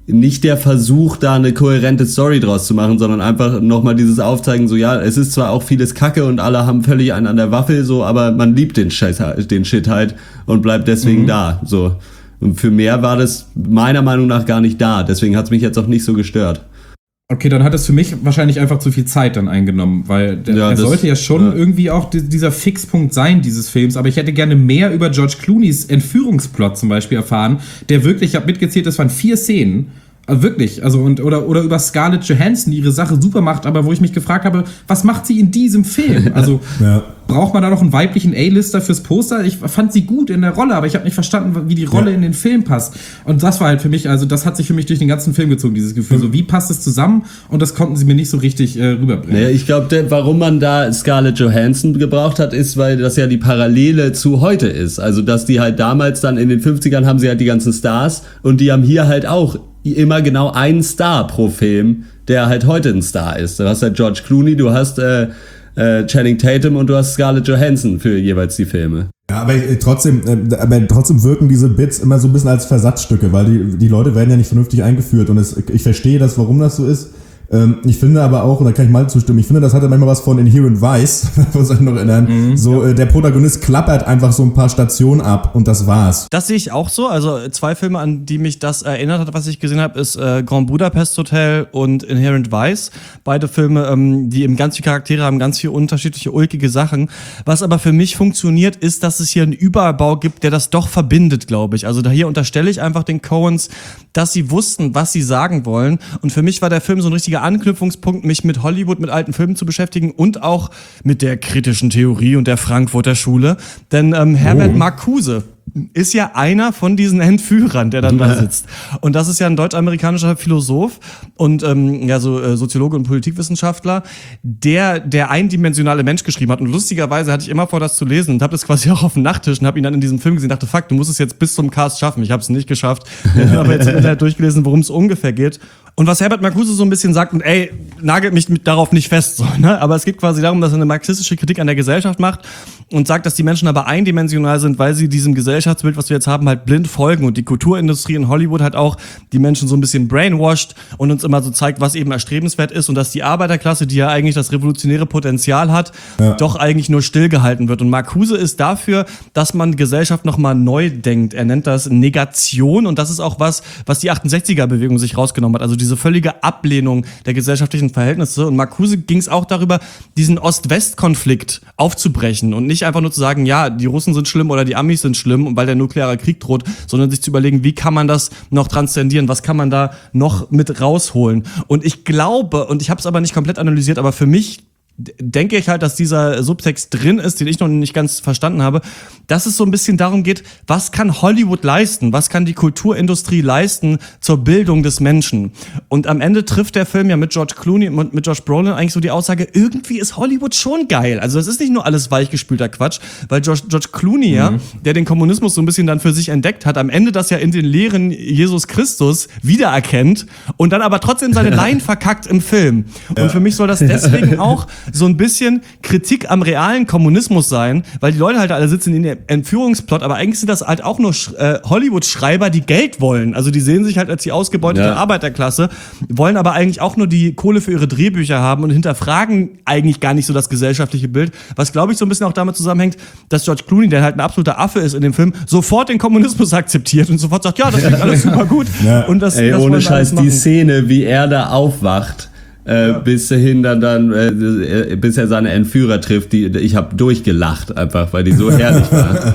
nicht der Versuch, da eine kohärente Story draus zu machen, sondern einfach nochmal dieses Aufzeigen, so ja, es ist zwar auch vieles Kacke und alle haben völlig einen an der Waffel, so, aber man liebt den Shit, den Shit halt und bleibt deswegen mhm. da, so. Und für mehr war das meiner Meinung nach gar nicht da, deswegen hat es mich jetzt auch nicht so gestört. Okay, dann hat es für mich wahrscheinlich einfach zu viel Zeit dann eingenommen, weil der, ja, er das, sollte ja schon ja. irgendwie auch die, dieser Fixpunkt sein dieses Films, aber ich hätte gerne mehr über George Clooneys Entführungsplot zum Beispiel erfahren, der wirklich, ich habe mitgezählt, das waren vier Szenen, also wirklich, also und oder oder über Scarlett Johansson, die ihre Sache super macht, aber wo ich mich gefragt habe, was macht sie in diesem Film? Also ja. braucht man da noch einen weiblichen A-Lister fürs Poster? Ich fand sie gut in der Rolle, aber ich habe nicht verstanden, wie die Rolle ja. in den Film passt. Und das war halt für mich, also das hat sich für mich durch den ganzen Film gezogen, dieses Gefühl, so wie passt es zusammen? Und das konnten sie mir nicht so richtig äh, rüberbringen. Naja, ich glaube, warum man da Scarlett Johansson gebraucht hat, ist, weil das ja die Parallele zu heute ist. Also, dass die halt damals dann in den fünfzigern haben sie halt die ganzen Stars und die haben hier halt auch immer genau einen Star pro Film, der halt heute ein Star ist. Du hast halt George Clooney, du hast äh, äh, Channing Tatum und du hast Scarlett Johansson für jeweils die Filme. Ja, aber äh, trotzdem, äh, aber trotzdem wirken diese Bits immer so ein bisschen als Versatzstücke, weil die, die Leute werden ja nicht vernünftig eingeführt und es, ich verstehe das, warum das so ist. Ähm, ich finde aber auch, und da kann ich mal zustimmen, ich finde, das hatte manchmal was von Inherent Vice, muss ich noch erinnern. Mhm, so, ja. äh, der Protagonist klappert einfach so ein paar Stationen ab und das war's. Das sehe ich auch so. Also zwei Filme, an die mich das erinnert hat, was ich gesehen habe, ist äh, Grand Budapest Hotel und Inherent Vice. Beide Filme, ähm, die eben ganz viele Charaktere haben, ganz viele unterschiedliche, ulkige Sachen. Was aber für mich funktioniert, ist, dass es hier einen Überbau gibt, der das doch verbindet, glaube ich. Also da hier unterstelle ich einfach den Coens, dass sie wussten, was sie sagen wollen. Und für mich war der Film so ein richtiger Anknüpfungspunkt, mich mit Hollywood, mit alten Filmen zu beschäftigen und auch mit der kritischen Theorie und der Frankfurter Schule. Denn ähm, Herbert oh. Marcuse ist ja einer von diesen Entführern, der dann da sitzt. Und das ist ja ein deutsch-amerikanischer Philosoph und ähm, ja so äh, Soziologe und Politikwissenschaftler, der der eindimensionale Mensch geschrieben hat. Und lustigerweise hatte ich immer vor, das zu lesen und habe das quasi auch auf dem Nachttisch und habe ihn dann in diesem Film gesehen und dachte, fuck, du musst es jetzt bis zum Cast schaffen. Ich habe es nicht geschafft. Ich habe aber jetzt im Internet durchgelesen, worum es ungefähr geht. Und was Herbert Marcuse so ein bisschen sagt, und ey, nagelt mich mit darauf nicht fest, so, ne? Aber es geht quasi darum, dass er eine marxistische Kritik an der Gesellschaft macht und sagt, dass die Menschen aber eindimensional sind, weil sie diesem Gesellschaftsbild, was wir jetzt haben, halt blind folgen und die Kulturindustrie in Hollywood halt auch die Menschen so ein bisschen brainwashed und uns immer so zeigt, was eben erstrebenswert ist und dass die Arbeiterklasse, die ja eigentlich das revolutionäre Potenzial hat, ja. doch eigentlich nur stillgehalten wird. Und Marcuse ist dafür, dass man Gesellschaft nochmal neu denkt. Er nennt das Negation und das ist auch was, was die achtundsechziger-Bewegung sich rausgenommen hat. Also diese völlige Ablehnung der gesellschaftlichen Verhältnisse. Und Marcuse ging es auch darüber, diesen Ost-West-Konflikt aufzubrechen und nicht einfach nur zu sagen, ja, die Russen sind schlimm oder die Amis sind schlimm, weil der nukleare Krieg droht, sondern sich zu überlegen, wie kann man das noch transzendieren, was kann man da noch mit rausholen. Und ich glaube, und ich habe es aber nicht komplett analysiert, aber für mich denke ich halt, dass dieser Subtext drin ist, den ich noch nicht ganz verstanden habe, dass es so ein bisschen darum geht, was kann Hollywood leisten, was kann die Kulturindustrie leisten zur Bildung des Menschen. Und am Ende trifft der Film ja mit George Clooney und mit Josh Brolin eigentlich so die Aussage, irgendwie ist Hollywood schon geil. Also es ist nicht nur alles weichgespülter Quatsch, weil George, George Clooney, mhm. ja, der den Kommunismus so ein bisschen dann für sich entdeckt hat, am Ende das ja in den Lehren Jesus Christus wiedererkennt und dann aber trotzdem seine Laien verkackt im Film. Und ja. für mich soll das deswegen auch so ein bisschen Kritik am realen Kommunismus sein, weil die Leute halt alle sitzen in dem Entführungsplot, aber eigentlich sind das halt auch nur äh, Hollywood-Schreiber, die Geld wollen. Also die sehen sich halt als die ausgebeutete ja. Arbeiterklasse, wollen aber eigentlich auch nur die Kohle für ihre Drehbücher haben und hinterfragen eigentlich gar nicht so das gesellschaftliche Bild, was glaube ich so ein bisschen auch damit zusammenhängt, dass George Clooney, der halt ein absoluter Affe ist in dem Film, sofort den Kommunismus akzeptiert und sofort sagt, ja, das klingt alles super gut. Ja. Und das, Ey, das ohne Scheiß, die Szene, wie er da aufwacht, Äh, ja. bis dahin dann, dann äh, bis er seine Entführer trifft, die ich habe durchgelacht einfach, weil die so herrlich war.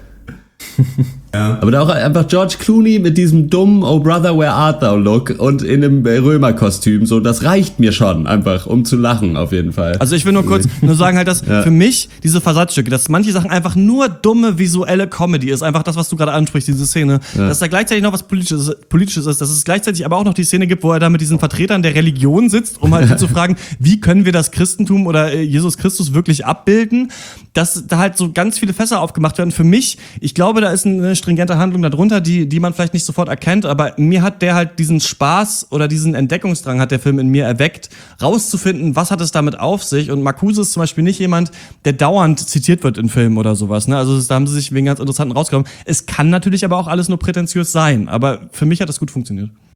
Ja. Aber da auch einfach George Clooney mit diesem dummen Oh Brother, Where Art Thou Look und in einem Römerkostüm, so, das reicht mir schon einfach, um zu lachen auf jeden Fall. Also ich will nur kurz nur sagen halt, dass ja. für mich diese Versatzstücke, dass manche Sachen einfach nur dumme visuelle Comedy ist, einfach das, was du gerade ansprichst, diese Szene, ja. dass da gleichzeitig noch was Politisches, Politisches ist, dass es gleichzeitig aber auch noch die Szene gibt, wo er da mit diesen Vertretern der Religion sitzt, um halt zu fragen, wie können wir das Christentum oder Jesus Christus wirklich abbilden, dass da halt so ganz viele Fässer aufgemacht werden. Für mich, ich glaube, da ist eine stringente Handlung darunter, die, die man vielleicht nicht sofort erkennt, aber mir hat der halt diesen Spaß oder diesen Entdeckungsdrang hat der Film in mir erweckt, rauszufinden, was hat es damit auf sich. Und Marcuse ist zum Beispiel nicht jemand, der dauernd zitiert wird in Filmen oder sowas, ne? Also da haben sie sich wegen ganz interessanten rausgekommen. Es kann natürlich aber auch alles nur prätentiös sein, aber für mich hat das gut funktioniert.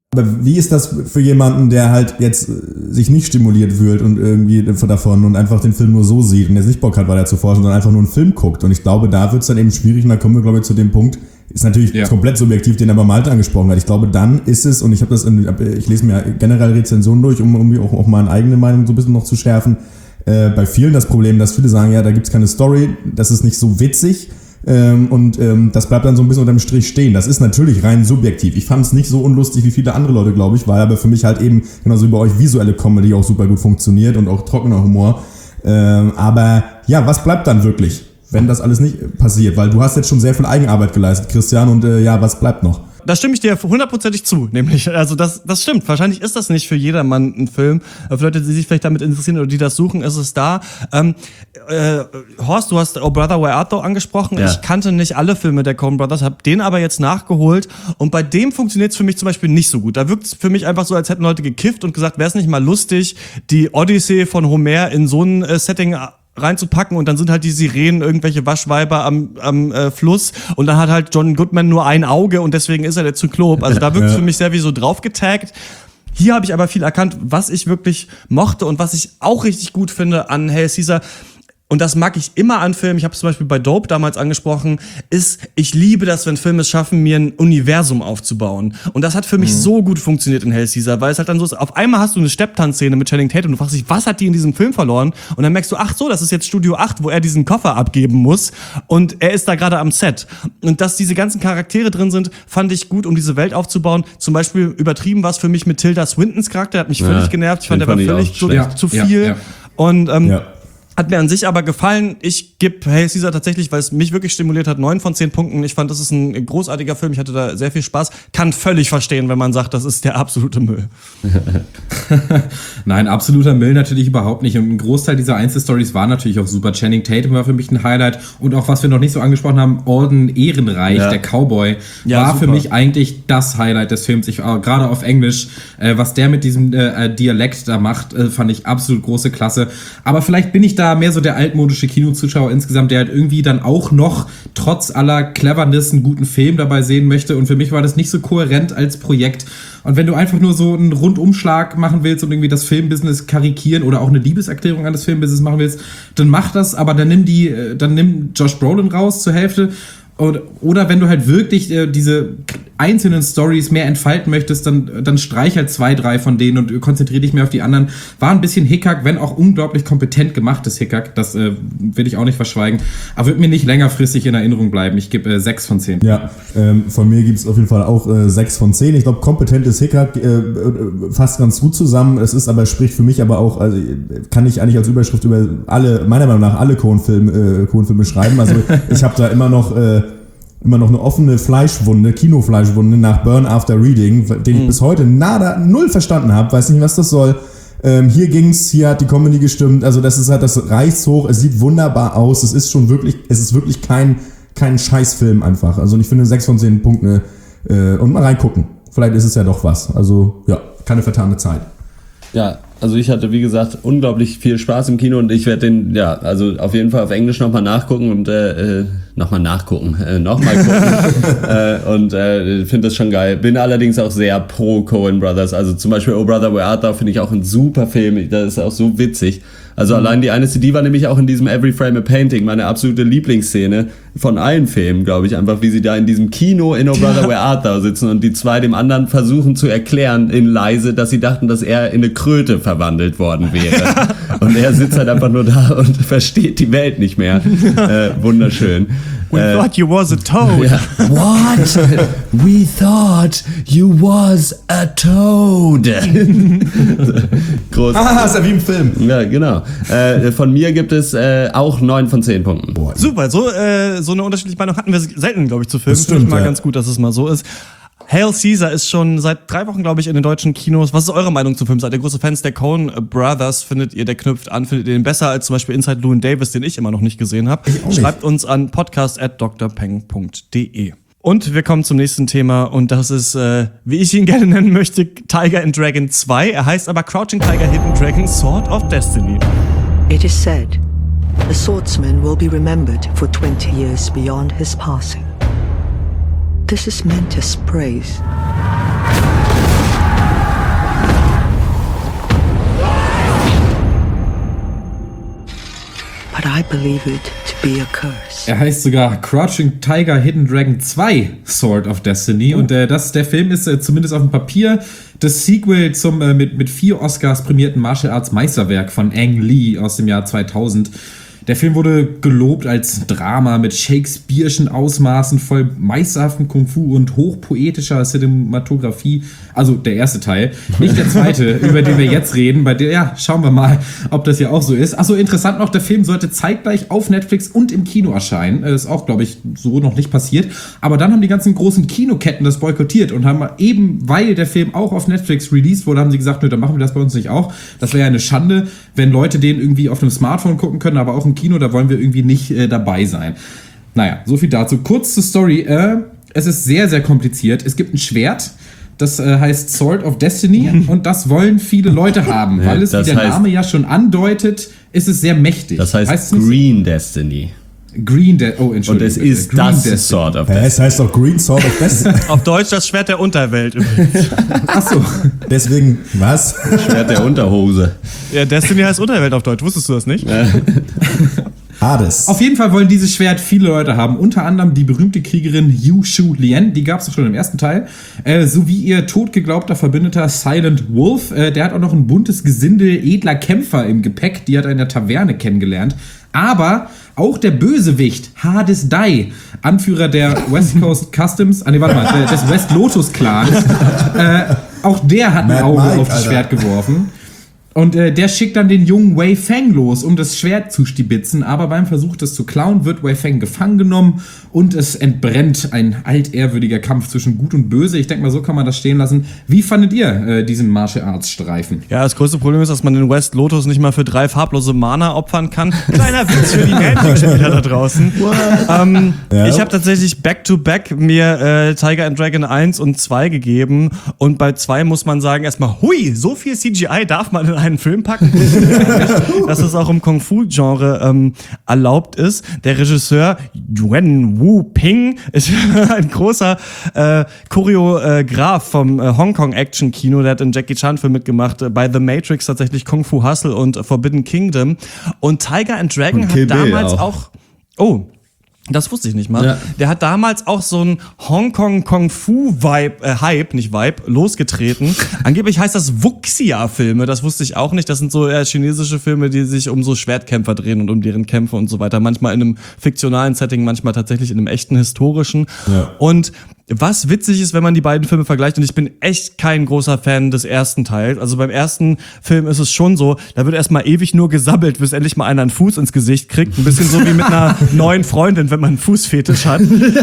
Aber wie ist das für jemanden, der halt jetzt sich nicht stimuliert fühlt und irgendwie davon und einfach den Film nur so sieht und jetzt nicht Bock hat, weiter zu forschen, sondern einfach nur einen Film guckt? Und ich glaube, da wird es dann eben schwierig und da kommen wir, glaube ich, zu dem Punkt, ist natürlich ja. komplett subjektiv, den aber Malte angesprochen hat. Ich glaube, dann ist es, und ich habe das, in, ich lese mir generell Rezensionen durch, um irgendwie auch, auch meine eigene Meinung so ein bisschen noch zu schärfen, äh, bei vielen das Problem, dass viele sagen, ja, da gibt's keine Story, das ist nicht so witzig. Ähm, und ähm, das bleibt dann so ein bisschen unterm Strich stehen. Das ist natürlich rein subjektiv. Ich fand es nicht so unlustig wie viele andere Leute, glaube ich, weil aber für mich halt eben, genauso wie bei euch, visuelle Comedy auch super gut funktioniert und auch trockener Humor. Ähm, aber ja, was bleibt dann wirklich, wenn das alles nicht passiert? Weil du hast jetzt schon sehr viel Eigenarbeit geleistet, Christian, und äh, ja, was bleibt noch? Da stimme ich dir hundertprozentig zu, nämlich, also das, das stimmt. Wahrscheinlich ist das nicht für jedermann ein Film. Für Leute, die sich vielleicht damit interessieren oder die das suchen, ist es da. Ähm, äh, Horst, du hast Oh Brother, Where Art Thou angesprochen. Ja. Ich kannte nicht alle Filme der Coen Brothers, habe den aber jetzt nachgeholt. Und bei dem funktioniert es für mich zum Beispiel nicht so gut. Da wirkt es für mich einfach so, als hätten Leute gekifft und gesagt, wäre es nicht mal lustig, die Odyssee von Homer in so ein äh, Setting reinzupacken und dann sind halt die Sirenen irgendwelche Waschweiber am, am äh, Fluss und dann hat halt John Goodman nur ein Auge und deswegen ist er der Zyklop. Also da wirkt es für mich sehr wie so draufgetaggt. Hier habe ich aber viel erkannt, was ich wirklich mochte und was ich auch richtig gut finde an Hail Caesar. Und das mag ich immer an Filmen, ich habe es zum Beispiel bei Dope damals angesprochen, ist, ich liebe das, wenn Filme es schaffen, mir ein Universum aufzubauen. Und das hat für mich mhm. so gut funktioniert in Hail Caesar, weil es halt dann so ist, auf einmal hast du eine Stepptanzszene mit Channing Tatum und du fragst dich, was hat die in diesem Film verloren? Und dann merkst du, ach so, das ist jetzt Studio acht, wo er diesen Koffer abgeben muss und er ist da gerade am Set. Und dass diese ganzen Charaktere drin sind, fand ich gut, um diese Welt aufzubauen. Zum Beispiel übertrieben war es für mich mit Tilda Swintons Charakter, der hat mich ja, völlig genervt, ich fand, der war völlig zu, ja, zu viel. Ja, ja. Und ähm, ja. Hat mir an sich aber gefallen. Ich gebe Hail Caesar tatsächlich, weil es mich wirklich stimuliert hat, neun von zehn Punkten. Ich fand, das ist ein großartiger Film. Ich hatte da sehr viel Spaß. Kann völlig verstehen, wenn man sagt, das ist der absolute Müll. Nein, absoluter Müll natürlich überhaupt nicht. Und ein Großteil dieser Einzelstories war natürlich auch super. Channing Tatum war für mich ein Highlight. Und auch, was wir noch nicht so angesprochen haben, Alden Ehrenreich, ja. der Cowboy, ja, war super. Für mich eigentlich das Highlight des Films. Ich, äh, gerade auf Englisch, äh, was der mit diesem äh, Dialekt da macht, äh, fand ich absolut große Klasse. Aber vielleicht bin ich da mehr so der altmodische Kinozuschauer insgesamt, der halt irgendwie dann auch noch trotz aller Cleverness einen guten Film dabei sehen möchte. Und für mich war das nicht so kohärent als Projekt. Und wenn du einfach nur so einen Rundumschlag machen willst und irgendwie das Filmbusiness karikieren oder auch eine Liebeserklärung an das Filmbusiness machen willst, dann mach das, aber dann nimm die, dann nimm Josh Brolin raus zur Hälfte. Oder, oder wenn du halt wirklich äh, diese einzelnen Stories mehr entfalten möchtest, dann, dann streich halt zwei, drei von denen und konzentriere dich mehr auf die anderen. War ein bisschen Hickhack, wenn auch unglaublich kompetent gemachtes Hickhack. Das äh, will ich auch nicht verschweigen. Aber wird mir nicht längerfristig in Erinnerung bleiben. Ich gebe äh, sechs von zehn. Ja, ähm, von mir gibt es auf jeden Fall auch äh, sechs von zehn. Ich glaube, kompetentes Hickhack äh, fasst ganz gut zusammen. Es ist aber, spricht für mich aber auch, also kann ich eigentlich als Überschrift über alle, meiner Meinung nach, alle Coen-Filme äh, Coen-Filme schreiben. Also ich habe da immer noch äh, immer noch eine offene Fleischwunde, Kinofleischwunde nach Burn After Reading, den ich mhm. bis heute nada, null verstanden habe, weiß nicht, was das soll. Ähm, hier ging's, hier hat die Comedy gestimmt, also das ist halt, das reißt hoch, es sieht wunderbar aus, es ist schon wirklich, es ist wirklich kein, kein Scheißfilm einfach. Also ich finde sechs von zehn Punkten äh, und mal reingucken. Vielleicht ist es ja doch was. Also ja, keine vertane Zeit. Ja, also ich hatte, wie gesagt, unglaublich viel Spaß im Kino und ich werde den, ja, also auf jeden Fall auf Englisch nochmal nachgucken und äh, nochmal nachgucken, äh, nochmal gucken äh, und äh, finde das schon geil. Bin allerdings auch sehr pro Coen Brothers, also zum Beispiel Oh Brother, Where Art Thou finde ich auch ein super Film, das ist auch so witzig. Also mhm. allein die eine Szene, die war nämlich auch in diesem Every Frame a Painting, meine absolute Lieblingsszene von allen Filmen, glaube ich, einfach wie sie da in diesem Kino in Oh Brother, Where Art Thou sitzen und die zwei dem anderen versuchen zu erklären in leise, dass sie dachten, dass er in eine Kröte verwandelt worden wäre. Und er sitzt halt einfach nur da und versteht die Welt nicht mehr. Äh, wunderschön. We äh, thought you was a toad. Ja. What? We thought you was a toad. Groß. Ah, ist ja wie im Film. Ja, genau. Äh, von mir gibt es äh, auch neun von zehn Punkten. Boah, super, so, äh, so eine unterschiedliche Meinung hatten wir selten, glaube ich, zu Filmen. Finde ich mal ja. ganz gut, dass es mal so ist. Hail Caesar ist schon seit drei Wochen, glaube ich, in den deutschen Kinos. Was ist eure Meinung zum Film? Seid ihr große Fans der Coen Brothers? Findet ihr, der knüpft an? Findet ihr den besser als zum Beispiel Inside Llewyn Davis, den ich immer noch nicht gesehen habe? Schreibt uns an podcast at d r peng punkt d e. Und wir kommen zum nächsten Thema und das ist, äh, wie ich ihn gerne nennen möchte, Tiger and Dragon zwei. Er heißt aber Crouching Tiger, Hidden Dragon, Sword of Destiny. It is said, the swordsman will be remembered for twenty years beyond his passing. This is meant as praise. I believe it to be a curse. Er heißt sogar Crouching Tiger, Hidden Dragon zwei, Sword of Destiny. Oh. Und äh, das, der Film ist äh, zumindest auf dem Papier das Sequel zum äh, mit, mit vier Oscars prämierten Martial Arts Meisterwerk von Ang Lee aus dem Jahr zweitausend. Der Film wurde gelobt als Drama mit Shakespeare'schen Ausmaßen, voll meisterhaften Kung-Fu und hochpoetischer Cinematografie. Also der erste Teil, nicht der zweite, über den wir jetzt reden. Bei der, ja, schauen wir mal, ob das hier auch so ist. Achso, interessant noch, der Film sollte zeitgleich auf Netflix und im Kino erscheinen. Das ist auch, glaube ich, so noch nicht passiert. Aber dann haben die ganzen großen Kinoketten das boykottiert und haben eben, weil der Film auch auf Netflix released wurde, haben sie gesagt, nö, dann machen wir das bei uns nicht auch. Das wäre ja eine Schande, wenn Leute den irgendwie auf einem Smartphone gucken können, aber auch im Kino, da wollen wir irgendwie nicht äh, dabei sein. Naja, so viel dazu. Kurz zur Story. Äh, es ist sehr, sehr kompliziert. Es gibt ein Schwert, das äh, heißt Sword of Destiny und das wollen viele Leute haben, weil es, wie der heißt, Name ja schon andeutet, ist es sehr mächtig. Das heißt, heißt Green Destiny. Green Destiny. Oh, Entschuldigung. Und es ist Green das Destiny. Sword of Destiny. Ja, es heißt doch Green Sword of Destiny. Auf Deutsch das Schwert der Unterwelt übrigens. Achso. Deswegen, was? Schwert der Unterhose. Ja, Destiny heißt Unterwelt auf Deutsch. Wusstest du das nicht? Hades. Auf jeden Fall wollen dieses Schwert viele Leute haben. Unter anderem die berühmte Kriegerin Yu Shu Lien, die gab es schon im ersten Teil. Äh, sowie ihr totgeglaubter Verbündeter Silent Wolf. Äh, der hat auch noch ein buntes Gesindel edler Kämpfer im Gepäck. Die hat er in der Taverne kennengelernt. Aber auch der Bösewicht Hades Dai, Anführer der West Coast Customs, ah nee, warte mal, des West Lotus Clans, äh, auch der hat ein Mad Auge Mike, auf das Alter. Schwert geworfen. Und äh, der schickt dann den jungen Wei Feng los, um das Schwert zu stibitzen. Aber beim Versuch, das zu klauen, wird Wei Feng gefangen genommen und es entbrennt ein altehrwürdiger Kampf zwischen Gut und Böse. Ich denke mal, so kann man das stehen lassen. Wie fandet ihr äh, diesen Martial Arts Streifen? Ja, das größte Problem ist, dass man den West Lotus nicht mal für drei farblose Mana opfern kann. Kleiner Witz für die Magic-Spieler da draußen. ähm, Ja. Ich habe tatsächlich back-to-back mir äh, Tiger and Dragon eins und zwei gegeben. Und bei zwei muss man sagen, erstmal, hui, so viel C G I darf man in einen Film packen. Dass es auch im Kung-Fu-Genre ähm, erlaubt ist. Der Regisseur Yuen Wu Ping ist ein großer äh, Choreograf vom äh, Hongkong-Action-Kino. Der hat in Jackie Chan-Film mitgemacht. Äh, bei The Matrix tatsächlich Kung Fu Hustle und Forbidden Kingdom. Und Tiger and Dragon Und Kill hat Bill damals auch. auch... Oh, das wusste ich nicht mal. Ja. Der hat damals auch so einen Hongkong-Kung-Fu-Vibe, äh, Hype, nicht Vibe, losgetreten. Angeblich heißt das Wuxia-Filme, das wusste ich auch nicht. Das sind so eher chinesische Filme, die sich um so Schwertkämpfer drehen und um deren Kämpfe und so weiter. Manchmal in einem fiktionalen Setting, manchmal tatsächlich in einem echten historischen. Ja. Und was witzig ist, wenn man die beiden Filme vergleicht, und ich bin echt kein großer Fan des ersten Teils. Also beim ersten Film ist es schon so, da wird erstmal ewig nur gesabbelt, bis endlich mal einer einen Fuß ins Gesicht kriegt. Ein bisschen so wie mit einer neuen Freundin, wenn man einen Fußfetisch hat.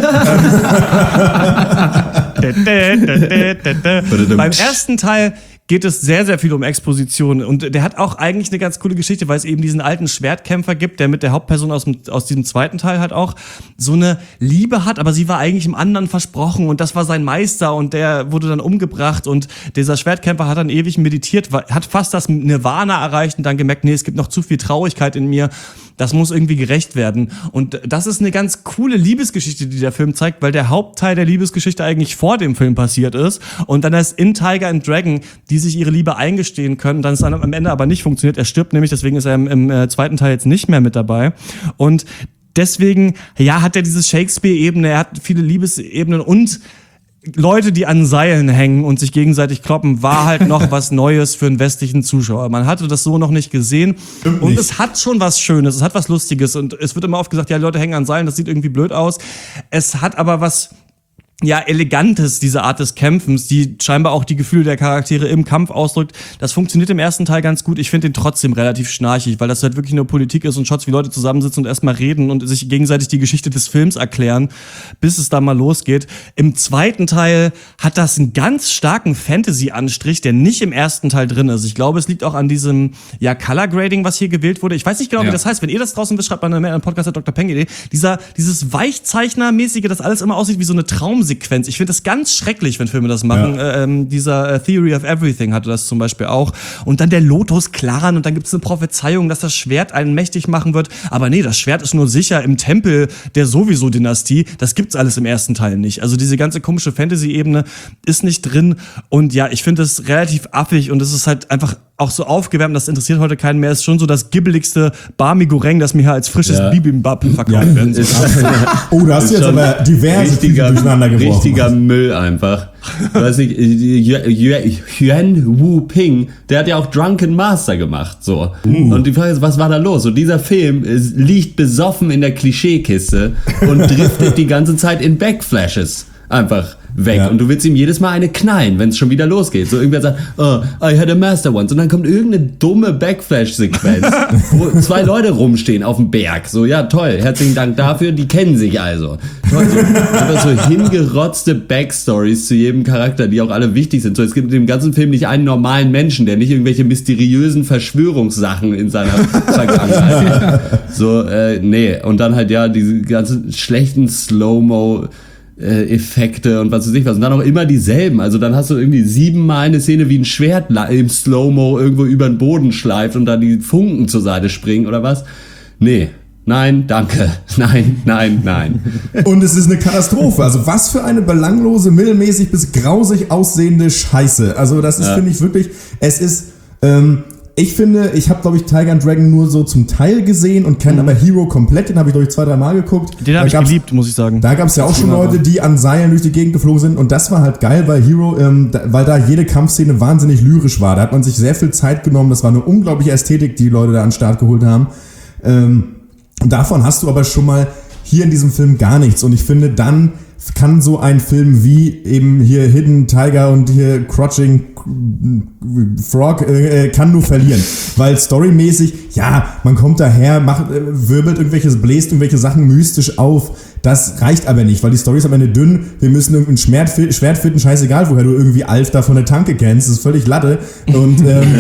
Beim ersten Teil geht es sehr, sehr viel um Exposition. Und der hat auch eigentlich eine ganz coole Geschichte, weil es eben diesen alten Schwertkämpfer gibt, der mit der Hauptperson aus, dem, aus diesem zweiten Teil halt auch so eine Liebe hat, aber sie war eigentlich im anderen versprochen und das war sein Meister und der wurde dann umgebracht und dieser Schwertkämpfer hat dann ewig meditiert, hat fast das Nirvana erreicht und dann gemerkt, nee, es gibt noch zu viel Traurigkeit in mir. Das muss irgendwie gerecht werden. Und das ist eine ganz coole Liebesgeschichte, die der Film zeigt, weil der Hauptteil der Liebesgeschichte eigentlich vor dem Film passiert ist. Und dann erst in Tiger and Dragon, die sich ihre Liebe eingestehen können, dann ist dann am Ende aber nicht funktioniert. Er stirbt nämlich, deswegen ist er im, im äh, zweiten Teil jetzt nicht mehr mit dabei. Und deswegen, ja, hat er diese Shakespeare-Ebene, er hat viele Liebesebenen und Leute, die an Seilen hängen und sich gegenseitig kloppen, war halt noch was Neues für einen westlichen Zuschauer. Man hatte das so noch nicht gesehen. Stimmt und nicht. es hat schon was Schönes, es hat was Lustiges. Und es wird immer oft gesagt, ja, die Leute hängen an Seilen, das sieht irgendwie blöd aus. Es hat aber was... ja, Elegantes, diese Art des Kämpfens, die scheinbar auch die Gefühle der Charaktere im Kampf ausdrückt. Das funktioniert im ersten Teil ganz gut. Ich finde den trotzdem relativ schnarchig, weil das halt wirklich nur Politik ist und Shots, wie Leute zusammensitzen und erstmal reden und sich gegenseitig die Geschichte des Films erklären, bis es da mal losgeht. Im zweiten Teil hat das einen ganz starken Fantasy-Anstrich, der nicht im ersten Teil drin ist. Ich glaube, es liegt auch an diesem, ja, Color Grading, was hier gewählt wurde. Ich weiß nicht genau, Ja. wie das heißt. Wenn ihr das draußen wisst, schreibt mal eine Mail an Podcast at Doktor Peng.de. Dieser, dieses Weichzeichner-mäßige, das alles immer aussieht wie so eine Traumsequenz. Ich finde das ganz schrecklich, wenn Filme das machen. Ja. Ähm, dieser äh, Theory of Everything hatte das zum Beispiel auch. Und dann der Lotus Clan und dann gibt es eine Prophezeiung, dass das Schwert einen mächtig machen wird. Aber nee, das Schwert ist nur sicher im Tempel der Sowieso-Dynastie. Das gibt's alles im ersten Teil nicht. Also diese ganze komische Fantasy-Ebene ist nicht drin. Und ja, ich finde es relativ affig und es ist halt einfach auch so aufgewärmt, das interessiert heute keinen mehr. Ist schon so das gibbeligste Barmi-Goreng, das mir hier als frisches Ja. Bibimbap verkauft ja. werden soll. Oh, da hast du jetzt aber diverse richtiger, Küchen durcheinander geworfen. richtiger Müll einfach. Ich weiß nicht, Yuan Wu Ping, der hat ja auch Drunken Master gemacht, so. Uh. Und die Frage ist, was war da los? Und dieser Film ist, liegt besoffen in der Klischeekiste und driftet die ganze Zeit in Backflashes einfach weg. Ja. Und du willst ihm jedes Mal eine knallen, wenn es schon wieder losgeht. So irgendwer sagt, oh, I had a master once. Und dann kommt irgendeine dumme Backflash-Sequenz, wo zwei Leute rumstehen auf dem Berg. So, ja, toll, herzlichen Dank dafür, die kennen sich also. Toll, so, aber so hingerotzte Backstories zu jedem Charakter, die auch alle wichtig sind. So, es gibt in dem ganzen Film nicht einen normalen Menschen, der nicht irgendwelche mysteriösen Verschwörungssachen in seiner Vergangenheit hat. So, äh, nee. Und dann halt, ja, diese ganzen schlechten Slow-Mo- Äh, Effekte und was weiß ich was. Und dann auch immer dieselben. Also dann hast du irgendwie siebenmal eine Szene, wie ein Schwert im Slow-Mo irgendwo über den Boden schleift und da die Funken zur Seite springen oder was. Nee. Nein, danke. Nein, nein, nein. Und es ist eine Katastrophe. Also was für eine belanglose, mittelmäßig bis grausig aussehende Scheiße. Also das ist, ja. finde ich wirklich, es ist, ähm, ich finde, ich habe, glaube ich, Tiger and Dragon nur so zum Teil gesehen und kenne mhm. aber Hero komplett. Den habe ich, glaube ich, zwei, drei Mal geguckt. Den habe ich geliebt, muss ich sagen. Da gab es ja auch schon Leute, die an Seilen durch die Gegend geflogen sind. Und das war halt geil, weil Hero, ähm, da, weil da jede Kampfszene wahnsinnig lyrisch war. Da hat man sich sehr viel Zeit genommen. Das war eine unglaubliche Ästhetik, die die Leute da an den Start geholt haben. Ähm, davon hast du aber schon mal hier in diesem Film gar nichts. Und ich finde, dann kann so ein Film wie eben hier Hidden Tiger und hier Crouching Frog äh, kann nur verlieren, weil storymäßig, ja, man kommt daher, macht, äh, wirbelt irgendwelches, bläst irgendwelche Sachen mystisch auf, das reicht aber nicht, weil die Story ist am Ende dünn, wir müssen irgendein Schwert, Schwert finden, scheißegal, woher du irgendwie Alf da von der Tanke kennst, das ist völlig Latte und ähm,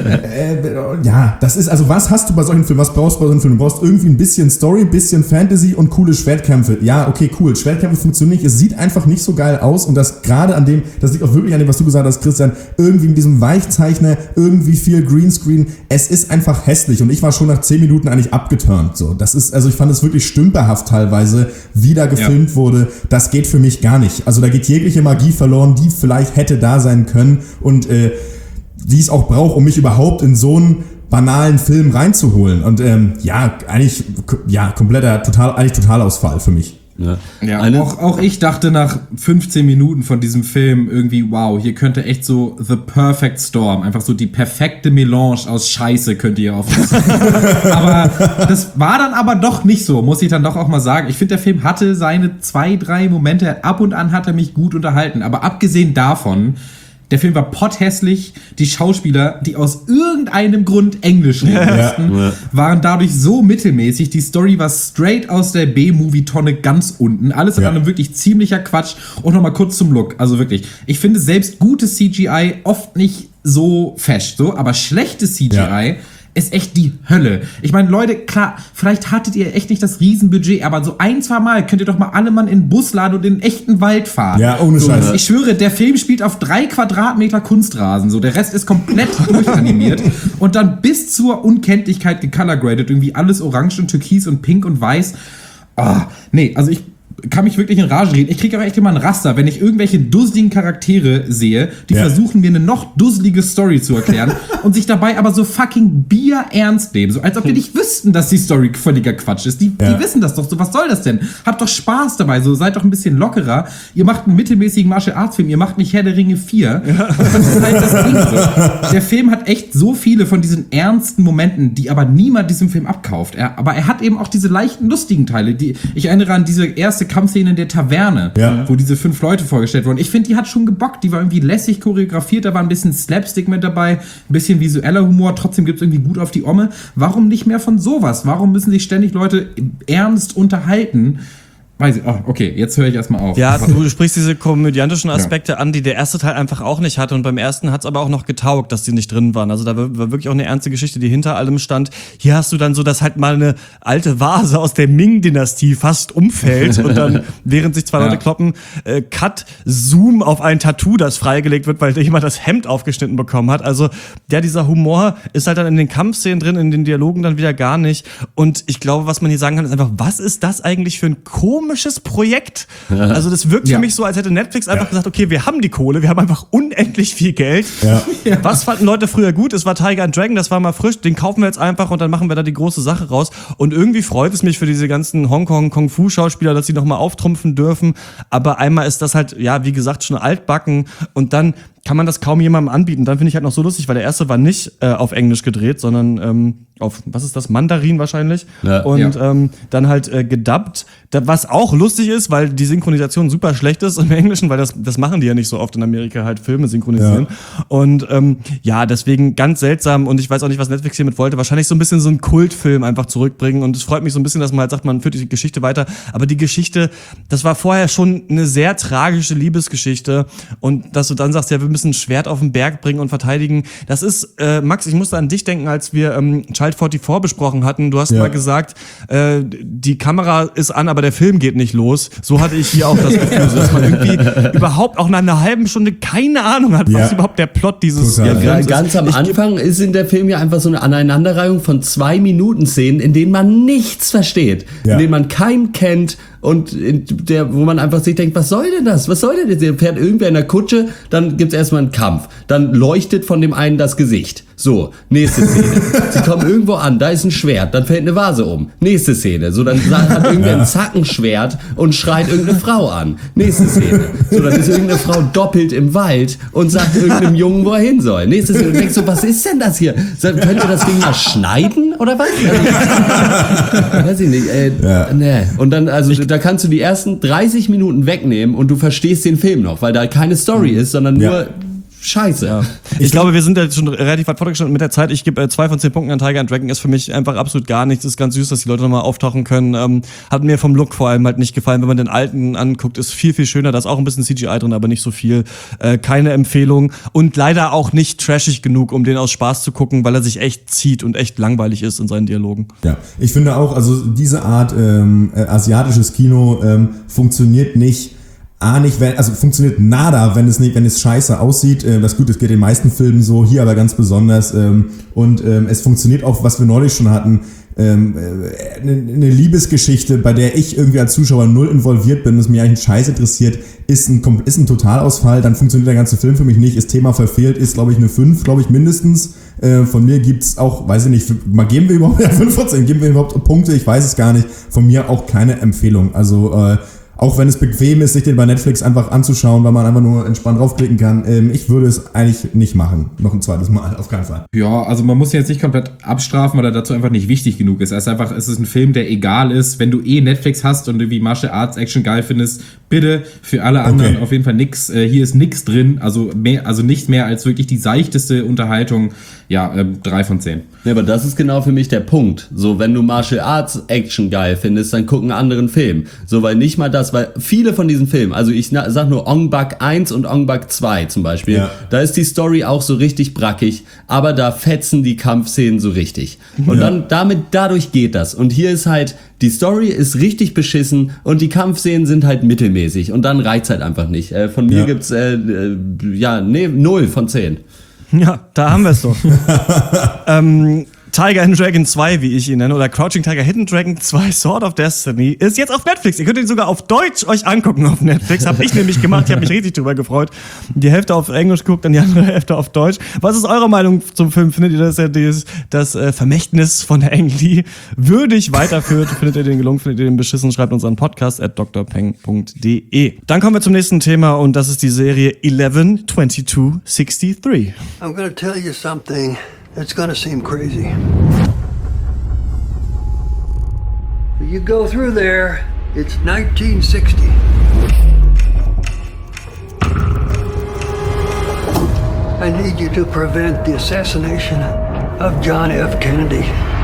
äh, ja, das ist, also was hast du bei solchen Filmen, was brauchst du bei solchen Filmen, du brauchst irgendwie ein bisschen Story, ein bisschen Fantasy und coole Schwertkämpfe, ja, okay, cool, Schwertkämpfe funktionieren nicht, es sieht einfach nicht so geil aus und das gerade an dem, das liegt auch wirklich an dem, was du gesagt hast, Christian, irgendwie in diesem Weichzeichner, irgendwie viel Greenscreen. Es ist einfach hässlich und ich war schon nach zehn Minuten eigentlich abgeturnt. So, das ist, also ich fand es wirklich stümperhaft teilweise, wie da gefilmt ja. wurde. Das geht für mich gar nicht. Also da geht jegliche Magie verloren, die vielleicht hätte da sein können und äh, die es auch braucht, um mich überhaupt in so einen banalen Film reinzuholen. Und ähm, ja, eigentlich, ja, kompletter, total, eigentlich Totalausfall für mich. Ja, ja auch, auch ich dachte nach fünfzehn Minuten von diesem Film irgendwie, wow, hier könnte echt so The Perfect Storm, einfach so die perfekte Melange aus Scheiße könnt ihr auflösen. Aber das war dann aber doch nicht so, muss ich dann doch auch mal sagen. Ich finde, der Film hatte seine zwei, drei Momente, ab und an hat er mich gut unterhalten, aber abgesehen davon, der Film war potthässlich. Die Schauspieler, die aus irgendeinem Grund Englisch reden mussten, ja. waren dadurch so mittelmäßig. Die Story war straight aus der B-Movie-Tonne ganz unten. Alles in ja. allem wirklich ziemlicher Quatsch. Und nochmal kurz zum Look. Also wirklich, ich finde selbst gutes C G I oft nicht so fesch, so, aber schlechtes C G I ja. ist echt die Hölle. Ich meine, Leute, klar, vielleicht hattet ihr echt nicht das Riesenbudget, aber so ein, zwei Mal könnt ihr doch mal alle Mann in den Bus laden und in den echten Wald fahren. Ja, ohne so, Scheiße. Ich schwöre, der Film spielt auf drei Quadratmeter Kunstrasen, so, der Rest ist komplett durchanimiert und dann bis zur Unkenntlichkeit gecolorgraded, irgendwie alles orange und türkis und pink und weiß. Ah, nee, also ich kann mich wirklich in Rage reden. Ich kriege aber echt immer ein Raster, wenn ich irgendwelche dusseligen Charaktere sehe, die ja. versuchen, mir eine noch dusselige Story zu erklären und sich dabei aber so fucking bierernst nehmen. So als ob die nicht wüssten, dass die Story völliger Quatsch ist. Die, ja. die wissen das doch so. Was soll das denn? Habt doch Spaß dabei. So, seid doch ein bisschen lockerer. Ihr macht einen mittelmäßigen Martial Arts Film. Ihr macht nicht Herr der Ringe vier. Ja. Das ist halt das Ding so. Der Film hat echt so viele von diesen ernsten Momenten, die aber niemand diesem Film abkauft. Er, aber er hat eben auch diese leichten, lustigen Teile. Die, ich erinnere an diese erste Kampfszene in der Taverne, ja. wo diese fünf Leute vorgestellt wurden. Ich finde, die hat schon gebockt. Die war irgendwie lässig choreografiert, da war ein bisschen Slapstick mit dabei, ein bisschen visueller Humor, trotzdem gibt es irgendwie gut auf die Omme. Warum nicht mehr von sowas? Warum müssen sich ständig Leute ernst unterhalten? Weiß ich, oh, okay, jetzt höre ich erstmal auf. Ja, du sprichst diese komödiantischen Aspekte ja. an, die der erste Teil einfach auch nicht hatte. Und beim ersten hat es aber auch noch getaugt, dass die nicht drin waren. Also da war wirklich auch eine ernste Geschichte, die hinter allem stand. Hier hast du dann so, dass halt mal eine alte Vase aus der Ming-Dynastie fast umfällt und dann, während sich zwei ja. Leute kloppen, äh, Cut, Zoom auf ein Tattoo, das freigelegt wird, weil jemand das Hemd aufgeschnitten bekommen hat. Also ja, dieser Humor ist halt dann in den Kampfszenen drin, in den Dialogen dann wieder gar nicht. Und ich glaube, was man hier sagen kann, ist einfach, was ist das eigentlich für ein komisches komisches Projekt. Also das wirkt Ja. für mich so, als hätte Netflix einfach gesagt, okay, wir haben die Kohle, wir haben einfach unendlich viel Geld. Ja. Was fanden Leute früher gut? Es war Tiger and Dragon, das war mal frisch, den kaufen wir jetzt einfach und dann machen wir da die große Sache raus. Und irgendwie freut es mich für diese ganzen Hongkong-Kung-Fu-Schauspieler, dass sie nochmal auftrumpfen dürfen. Aber einmal ist das halt, ja, wie gesagt, schon altbacken und dann kann man das kaum jemandem anbieten. Dann finde ich halt noch so lustig, weil der erste war nicht äh, auf Englisch gedreht, sondern ähm, auf, was ist das, Mandarin wahrscheinlich. Ja. Und Ja. ähm, dann halt äh, gedubbt, da, was auch lustig ist, weil die Synchronisation super schlecht ist im Englischen, weil das, das machen die ja nicht so oft in Amerika, halt Filme synchronisieren. Ja. Und ähm, ja, deswegen ganz seltsam und ich weiß auch nicht, was Netflix hiermit wollte. Wahrscheinlich so ein bisschen so einen Kultfilm einfach zurückbringen und es freut mich so ein bisschen, dass man halt sagt, man führt die Geschichte weiter. Aber die Geschichte, das war vorher schon eine sehr tragische Liebesgeschichte und dass du dann sagst, ja, wir müssen ein Schwert auf den Berg bringen und verteidigen. Das ist, äh, Max, ich musste an dich denken, als wir ähm, Child vierundvierzig besprochen hatten. Du hast Ja. mal gesagt, äh, die Kamera ist an, aber der Film geht nicht los. So hatte ich hier auch das Gefühl, so, dass man irgendwie überhaupt auch nach einer halben Stunde keine Ahnung hat, was Ja. überhaupt der Plot dieses Total. Films Ja, ist. ganz am Ich geb- Anfang ist in der Film ja einfach so eine Aneinanderreihung von zwei Minuten Szenen, in denen man nichts versteht, Ja. in denen man keinen kennt und in der, wo man einfach sich denkt, was soll denn das? Was soll denn das? Der fährt irgendwer in der Kutsche, dann gibt's erstmal einen Kampf, dann leuchtet von dem einen das Gesicht. So, nächste Szene. Sie kommen irgendwo an, da ist ein Schwert, dann fällt eine Vase um. Nächste Szene. So, dann hat irgendwer ein Zackenschwert und schreit irgendeine Frau an. Nächste Szene. So, dann ist irgendeine Frau doppelt im Wald und sagt irgendeinem Jungen, wo er hin soll. Nächste Szene. Und denkst so, was ist denn das hier? So, könnt ihr das Ding mal schneiden oder was? Also, weiß ich nicht. Äh, Ja. nee. Und dann, also, da kannst du die ersten dreißig Minuten wegnehmen und du verstehst den Film noch, weil da keine Story ist, sondern nur Ja. Scheiße. Ja. Ich glaube, wir sind jetzt schon relativ weit fortgeschritten mit der Zeit. Ich gebe äh, zwei von zehn Punkten an Tiger and Dragon. Ist für mich einfach absolut gar nichts. Ist ganz süß, dass die Leute nochmal auftauchen können. Ähm, hat mir vom Look vor allem halt nicht gefallen. Wenn man den alten anguckt, ist viel, viel schöner. Da ist auch ein bisschen C G I drin, aber nicht so viel. Äh, keine Empfehlung. Und leider auch nicht trashig genug, um den aus Spaß zu gucken, weil er sich echt zieht und echt langweilig ist in seinen Dialogen. Ja, ich finde auch, also diese Art ähm, äh, asiatisches Kino ähm, funktioniert nicht. A, nicht, wenn, also funktioniert nada, wenn es nicht, wenn es scheiße aussieht. Äh, das gut, es geht in den meisten Filmen so, hier aber ganz besonders. Ähm, und ähm, es funktioniert auch, was wir neulich schon hatten, ähm, äh, eine, eine Liebesgeschichte, bei der ich irgendwie als Zuschauer null involviert bin, das mich eigentlich einen Scheiß interessiert, ist ein, ist ein Totalausfall, dann funktioniert der ganze Film für mich nicht, ist Thema verfehlt, ist, glaube ich, eine fünf, glaube ich, mindestens. Äh, von mir gibt's auch, weiß ich nicht, mal geben wir überhaupt ja, fünf von zehn, geben wir überhaupt Punkte, ich weiß es gar nicht. Von mir auch keine Empfehlung. Also, äh, auch wenn es bequem ist, sich den bei Netflix einfach anzuschauen, weil man einfach nur entspannt draufklicken kann. Ähm, ich würde es eigentlich nicht machen. Noch ein zweites Mal, auf keinen Fall. Ja, also man muss ihn jetzt nicht komplett abstrafen, weil er dazu einfach nicht wichtig genug ist. Er ist einfach, es ist ein Film, der egal ist. Wenn du eh Netflix hast und irgendwie Martial Arts Action geil findest, bitte für alle anderen Okay. auf jeden Fall nix. Äh, hier ist nix drin, also mehr, also nicht mehr als wirklich die seichteste Unterhaltung. Ja, ähm, drei von zehn. Ja, aber das ist genau für mich der Punkt. So, wenn du Martial Arts Action geil findest, dann guck einen anderen Film. So, weil nicht mal das, weil viele von diesen Filmen, also ich na, sag nur Ong Bak eins und Ong Bak zwei zum Beispiel, Ja. da ist die Story auch so richtig brackig, aber da fetzen die Kampfszenen so richtig. Und Ja. dann, damit, dadurch geht das. Und hier ist halt, die Story ist richtig beschissen und die Kampfszenen sind halt mittelmäßig und dann reizt halt einfach nicht. Äh, von mir Ja. gibt's, äh, äh, ja, nee, null von zehn. Ja, da haben wir es doch. ähm, Tiger and Dragon zwei, wie ich ihn nenne, oder Crouching Tiger, Hidden Dragon zwei, Sword of Destiny, ist jetzt auf Netflix. Ihr könnt ihn sogar auf Deutsch euch angucken auf Netflix. Hab ich nämlich gemacht, ich habe mich richtig drüber gefreut. Die Hälfte auf Englisch geguckt, dann die andere Hälfte auf Deutsch. Was ist eure Meinung zum Film? Findet ihr, dass er dieses, das äh, Vermächtnis von Ang Lee würdig weiterführt? Findet ihr den gelungen? Findet ihr den beschissen? Schreibt uns an podcast at d r peng punkt d e. Dann kommen wir zum nächsten Thema und das ist die Serie eleven twenty-two sixty-three. I'm gonna tell you something that's gonna seem crazy. You go through there, it's nineteen sixty. I need you to prevent the assassination of John F. Kennedy.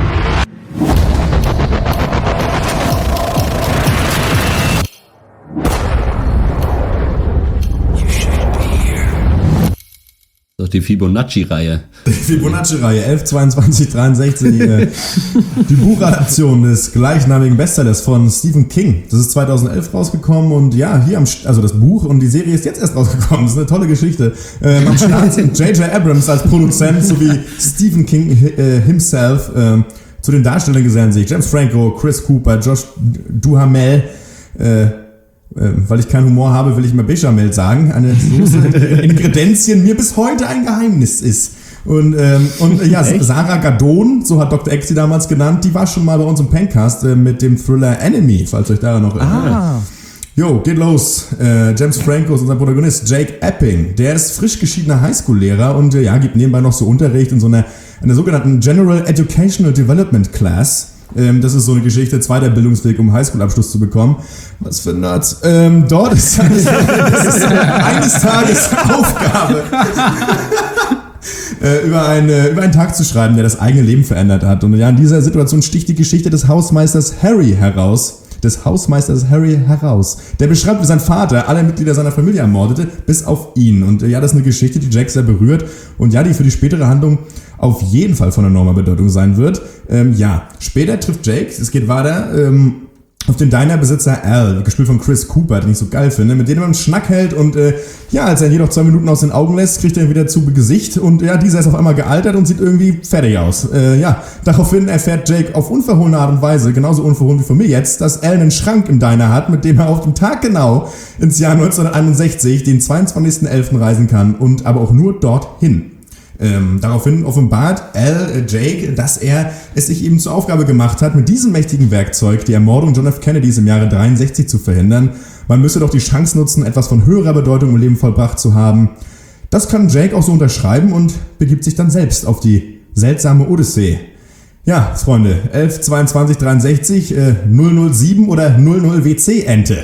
Doch die Fibonacci-Reihe. Die Fibonacci-Reihe elf, zweiundzwanzig, dreiundsechzig. äh, die Buchadaption des gleichnamigen Bestsellers von Stephen King. Das ist zweitausendelf rausgekommen und ja, hier am, St- also das Buch und die Serie ist jetzt erst rausgekommen. Das ist eine tolle Geschichte. Ähm, am Start sind J J Abrams als Produzent sowie Stephen King äh, himself. Ähm, zu den Darstellern gesellen sich James Franco, Chris Cooper, Josh Duhamel, Äh, weil ich keinen Humor habe, will ich mal Bechamel sagen. Eine Soße, Ingredienzien mir bis heute ein Geheimnis ist. Und, ähm, und ja, Echt? Sarah Gadon, so hat Doktor Eck sie damals genannt, die war schon mal bei uns im Pencast äh, mit dem Thriller Enemy, falls euch daran noch erinnert. Ah. Jo, geht los. Äh, James Franco ist unser Protagonist, Jake Epping. Der ist frisch geschiedener Highschool-Lehrer und äh, ja, gibt nebenbei noch so Unterricht in so einer, einer sogenannten General Educational Development Class. Ähm, das ist so eine Geschichte, zweiter Bildungsweg, um Highschool-Abschluss zu bekommen. Was für Nerds. Ähm, dort ist das ist eines Tages Aufgabe, äh, über, eine, über einen Tag zu schreiben, der das eigene Leben verändert hat. Und ja, in dieser Situation sticht die Geschichte des Hausmeisters Harry heraus. des Hausmeisters Harry heraus. Der beschreibt, wie sein Vater alle Mitglieder seiner Familie ermordete, bis auf ihn. Und ja, das ist eine Geschichte, die Jack sehr berührt und ja, die für die spätere Handlung auf jeden Fall von enormer Bedeutung sein wird. Ähm, ja, später trifft Jake, es geht weiter, ähm, auf den Diner-Besitzer Al, gespielt von Chris Cooper, den ich so geil finde, mit dem er einen Schnack hält und äh, ja, als er ihn jedoch zwei Minuten aus den Augen lässt, kriegt er ihn wieder zu Gesicht und ja, dieser ist auf einmal gealtert und sieht irgendwie fertig aus. Äh, ja, daraufhin erfährt Jake auf unverhohlene Art und Weise, genauso unverhohlen wie von mir jetzt, dass Al einen Schrank im Diner hat, mit dem er auf dem Tag genau ins Jahr neunzehnhunderteinundsechzig, den zweiundzwanzigsten elften reisen kann und aber auch nur dorthin. Ähm, daraufhin offenbart Al äh, Jake, dass er es sich eben zur Aufgabe gemacht hat, mit diesem mächtigen Werkzeug die Ermordung John F. Kennedys im Jahre dreiundsechzig zu verhindern. Man müsse doch die Chance nutzen, etwas von höherer Bedeutung im Leben vollbracht zu haben. Das kann Jake auch so unterschreiben und begibt sich dann selbst auf die seltsame Odyssee. Ja, Freunde, elf zweiundzwanzig dreiundsechzig, äh, null null sieben oder null null W C-Ente.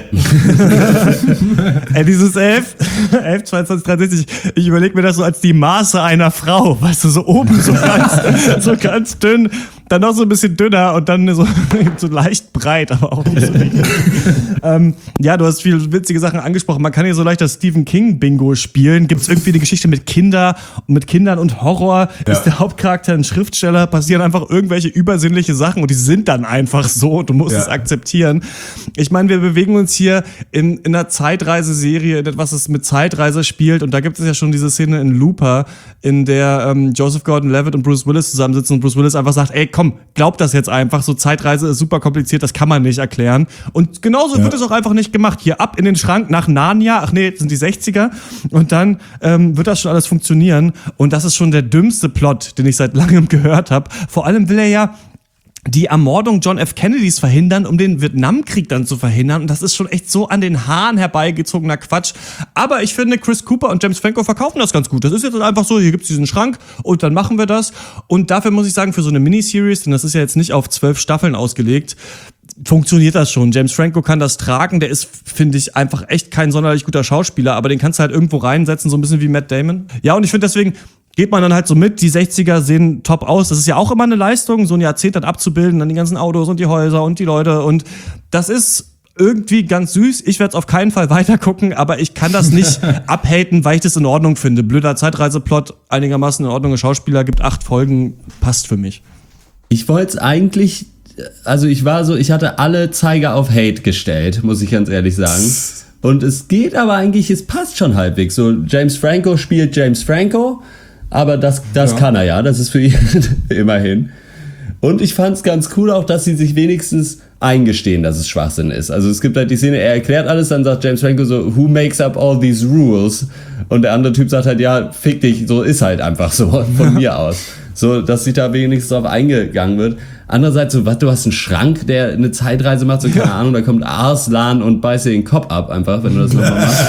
Ey, dieses elf, elf zweiundzwanzig dreiundsechzig, ich überlege mir das so als die Maße einer Frau, weißt du, so oben so ganz, so ganz dünn, dann noch so ein bisschen dünner und dann so, so leicht breit, aber auch nicht so dick. ähm, ja, du hast viele witzige Sachen angesprochen. Man kann hier so leicht das Stephen King-Bingo spielen. Gibt es irgendwie eine Geschichte mit Kinder, mit Kindern und Horror? Ja. Ist der Hauptcharakter ein Schriftsteller? Passieren einfach irgendwelche übersinnliche Sachen und die sind dann einfach so. Du musst ja. es akzeptieren. Ich meine, wir bewegen uns hier in, in einer Zeitreiseserie, in etwas, das mit Zeitreise spielt. Und da gibt es ja schon diese Szene in Looper, in der ähm, Joseph Gordon-Levitt und Bruce Willis zusammensitzen und Bruce Willis einfach sagt, ey, komm, glaub das jetzt einfach, so Zeitreise ist super kompliziert, das kann man nicht erklären. Und genauso ja. wird es auch einfach nicht gemacht. Hier ab in den Schrank nach Narnia, ach nee, das sind die sechziger und dann ähm, wird das schon alles funktionieren und das ist schon der dümmste Plot, den ich seit langem gehört habe. Vor allem will er ja die Ermordung John F. Kennedys verhindern, um den Vietnamkrieg dann zu verhindern. Und das ist schon echt so an den Haaren herbeigezogener Quatsch. Aber ich finde, Chris Cooper und James Franco verkaufen das ganz gut. Das ist jetzt einfach so, hier gibt's diesen Schrank und dann machen wir das. Und dafür muss ich sagen, für so eine Miniseries, denn das ist ja jetzt nicht auf zwölf Staffeln ausgelegt, funktioniert das schon. James Franco kann das tragen. Der ist, finde ich, einfach echt kein sonderlich guter Schauspieler, aber den kannst du halt irgendwo reinsetzen, so ein bisschen wie Matt Damon. Ja, und ich finde deswegen, geht man dann halt so mit, die sechziger sehen top aus. Das ist ja auch immer eine Leistung, so ein Jahrzehnt dann abzubilden, dann die ganzen Autos und die Häuser und die Leute. Und das ist irgendwie ganz süß. Ich werde es auf keinen Fall weitergucken, aber ich kann das nicht abhaten, weil ich das in Ordnung finde. Blöder Zeitreiseplot, einigermaßen in Ordnung. Schauspieler, gibt acht Folgen, passt für mich. Ich wollte es eigentlich, also ich war so, ich hatte alle Zeiger auf Hate gestellt, muss ich ganz ehrlich sagen. Und es geht aber eigentlich, es passt schon halbwegs. So, James Franco spielt James Franco. Aber das, das ja. kann er ja, das ist für ihn immerhin. Und ich fand es ganz cool auch, dass sie sich wenigstens eingestehen, dass es Schwachsinn ist. Also es gibt halt die Szene, er erklärt alles, dann sagt James Franco so, who makes up all these rules? Und der andere Typ sagt halt, ja, fick dich, so ist halt einfach so, von mir aus. So, dass sich da wenigstens drauf eingegangen wird. Andererseits so, was, du hast einen Schrank, der eine Zeitreise macht, so keine ja. Ahnung, da kommt Arslan und beißt dir den Kopf ab einfach, wenn du das nochmal machst.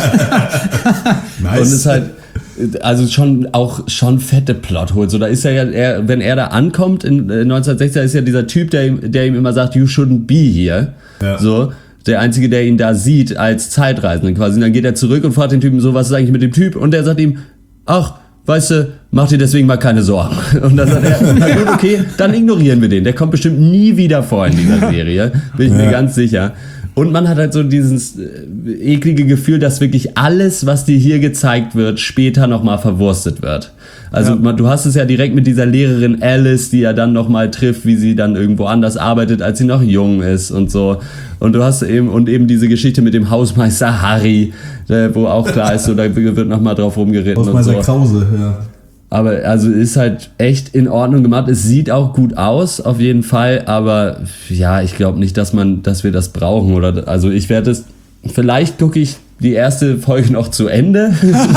Nice. Und es ist halt, also schon auch schon fette Plotholes. So, da ist er ja, er, wenn er da ankommt in äh, neunzehnhundertsechzig, ist ja dieser Typ, der ihm, der ihm immer sagt, you shouldn't be here. Ja. So, der Einzige, der ihn da sieht als Zeitreisenden quasi. Und dann geht er zurück und fragt den Typen so, was ist eigentlich mit dem Typ? Und der sagt ihm, ach, weißt du, mach dir deswegen mal keine Sorgen. Und dann sagt er, na gut, okay, dann ignorieren wir den. Der kommt bestimmt nie wieder vor in dieser Serie. Bin ich ja. mir ganz sicher. Und man hat halt so dieses äh, eklige Gefühl, dass wirklich alles, was dir hier gezeigt wird, später nochmal verwurstet wird. Also ja. man, du hast es ja direkt mit dieser Lehrerin Alice, die ja dann nochmal trifft, wie sie dann irgendwo anders arbeitet, als sie noch jung ist und so. Und du hast eben, und eben diese Geschichte mit dem Hausmeister Harry, äh, wo auch klar ist, so, da wird nochmal drauf rumgeritten. Hausmeister und so. Krause, ja. Aber also ist halt echt in Ordnung gemacht. Es sieht auch gut aus, auf jeden Fall. Aber ja, ich glaube nicht, dass man, dass wir das brauchen. Oder also ich werde es. Vielleicht gucke ich die erste Folge noch zu Ende.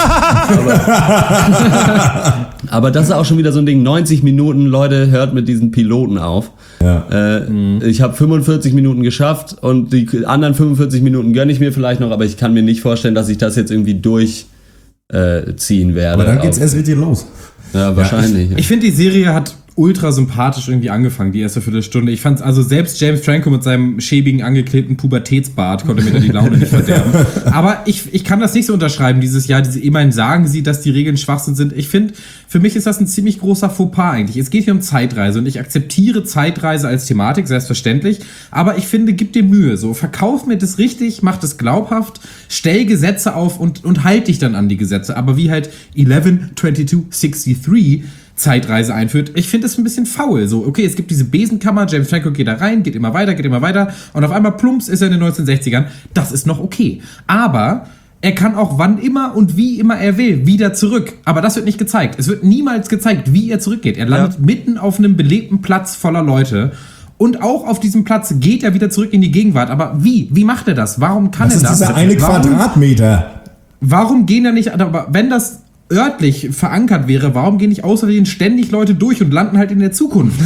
aber, aber das ist auch schon wieder so ein Ding. neunzig Minuten, Leute, hört mit diesen Piloten auf. Ja. Äh, mhm. Ich habe fünfundvierzig Minuten geschafft und die anderen fünfundvierzig Minuten gönne ich mir vielleicht noch. Aber ich kann mir nicht vorstellen, dass ich das jetzt irgendwie durch Äh, ziehen werde. Aber dann geht's erst richtig los. Ja, wahrscheinlich. Ja, ich ich finde, die Serie hat ultra sympathisch irgendwie angefangen, die erste Viertelstunde. Ich fand's, also selbst James Franco mit seinem schäbigen, angeklebten Pubertätsbart konnte mir da die Laune nicht verderben. Aber ich, ich kann das nicht so unterschreiben dieses Jahr. Diese, immerhin sagen sie, dass die Regeln Schwachsinn sind. Ich finde, für mich ist das ein ziemlich großer Fauxpas eigentlich. Es geht hier um Zeitreise und ich akzeptiere Zeitreise als Thematik, selbstverständlich. Aber ich finde, gib dir Mühe. So, verkauf mir das richtig, mach das glaubhaft, stell Gesetze auf und, und halt dich dann an die Gesetze. Aber wie halt elf zweiundzwanzig dreiundsechzig Zeitreise einführt. Ich finde das ein bisschen faul. So, okay, es gibt diese Besenkammer, James Franco geht da rein, geht immer weiter, geht immer weiter und auf einmal plumps ist er in den neunzehnhundertsechzigern. Das ist noch okay. Aber er kann auch wann immer und wie immer er will wieder zurück. Aber das wird nicht gezeigt. Es wird niemals gezeigt, wie er zurückgeht. Er landet ja. mitten auf einem belebten Platz voller Leute. Und auch auf diesem Platz geht er wieder zurück in die Gegenwart. Aber wie? Wie macht er das? Warum kann das er das? Das ist dieser eine warum, Quadratmeter. Warum gehen da nicht... Aber wenn das örtlich verankert wäre, warum gehen nicht außerdem ständig Leute durch und landen halt in der Zukunft?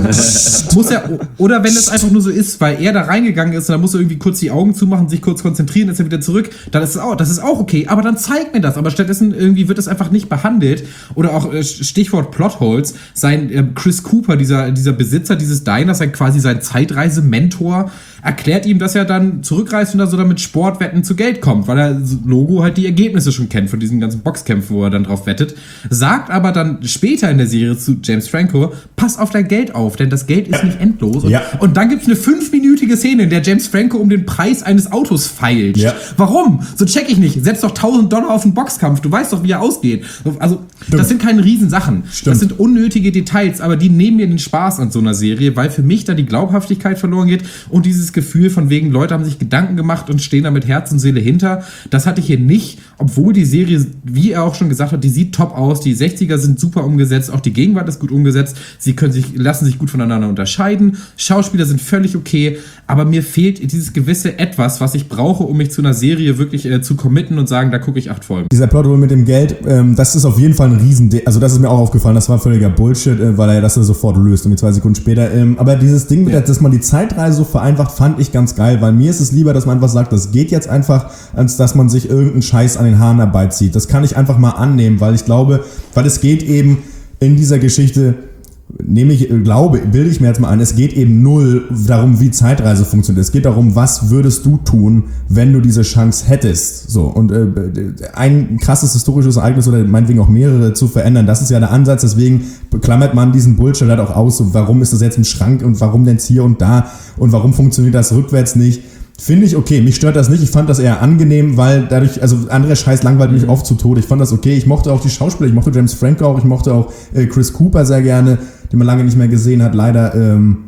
Muss er, oder wenn es einfach nur so ist, weil er da reingegangen ist und dann muss er irgendwie kurz die Augen zumachen, sich kurz konzentrieren, ist er wieder zurück, dann ist es auch, das ist auch okay, aber dann zeigt mir das, aber stattdessen irgendwie wird es einfach nicht behandelt oder auch Stichwort Plotholes, sein äh, Chris Cooper, dieser, dieser Besitzer dieses Diners, sein quasi sein Zeitreise-Mentor, erklärt ihm, dass er dann zurückreist und da so damit Sportwetten zu Geld kommt, weil er Logo halt die Ergebnisse schon kennt von diesen ganzen Boxkämpfen, wo er dann drauf wettet, sagt aber dann später in der Serie zu James Franco, pass auf dein Geld auf, denn das Geld ist nicht endlos. Und, ja. und dann gibt's eine fünfminütige Szene, in der James Franco um den Preis eines Autos feilscht. Ja. Warum? So check ich nicht. Setz doch tausend Dollar auf einen Boxkampf, du weißt doch, wie er ausgeht. Also, Stimmt. das sind keine Riesensachen. Stimmt. Das sind unnötige Details, aber die nehmen mir den Spaß an so einer Serie, weil für mich da die Glaubhaftigkeit verloren geht und dieses Gefühl von wegen, Leute haben sich Gedanken gemacht und stehen da mit Herz und Seele hinter. Das hatte ich hier nicht, obwohl die Serie, wie er auch schon gesagt hat, die sieht top aus, die sechziger sind super umgesetzt, auch die Gegenwart ist gut umgesetzt, sie können sich, lassen sich gut voneinander unterscheiden, Schauspieler sind völlig okay, aber mir fehlt dieses gewisse Etwas, was ich brauche, um mich zu einer Serie wirklich äh, zu committen und sagen, da gucke ich acht Folgen. Dieser Plothole mit dem Geld, ähm, das ist auf jeden Fall ein riesen, also das ist mir auch aufgefallen, das war völliger Bullshit, äh, weil er das sofort löst, irgendwie zwei Sekunden später, ähm, aber dieses Ding, mit ja. der, dass man die Zeitreise so vereinfacht, fand ich ganz geil, weil mir ist es lieber, dass man einfach sagt, das geht jetzt einfach, als dass man sich irgendeinen Scheiß an den Haaren herbeizieht. Das kann ich einfach mal annehmen, weil ich glaube, weil es geht eben in dieser Geschichte, nehme ich, glaube, bilde ich mir jetzt mal ein, es geht eben null darum, wie Zeitreise funktioniert. Es geht darum, was würdest du tun, wenn du diese Chance hättest. So, und äh, ein krasses historisches Ereignis oder meinetwegen auch mehrere zu verändern, das ist ja der Ansatz, deswegen klammert man diesen Bullshit halt auch aus, so, warum ist das jetzt im Schrank und warum denn hier und da und warum funktioniert das rückwärts nicht. Finde ich okay, mich stört das nicht, ich fand das eher angenehm, weil dadurch, also anderer Scheiß langweilt mich mhm. oft zu Tode, ich fand das okay, ich mochte auch die Schauspieler, ich mochte James Franco auch, ich mochte auch äh, Chris Cooper sehr gerne, den man lange nicht mehr gesehen hat, leider, ähm,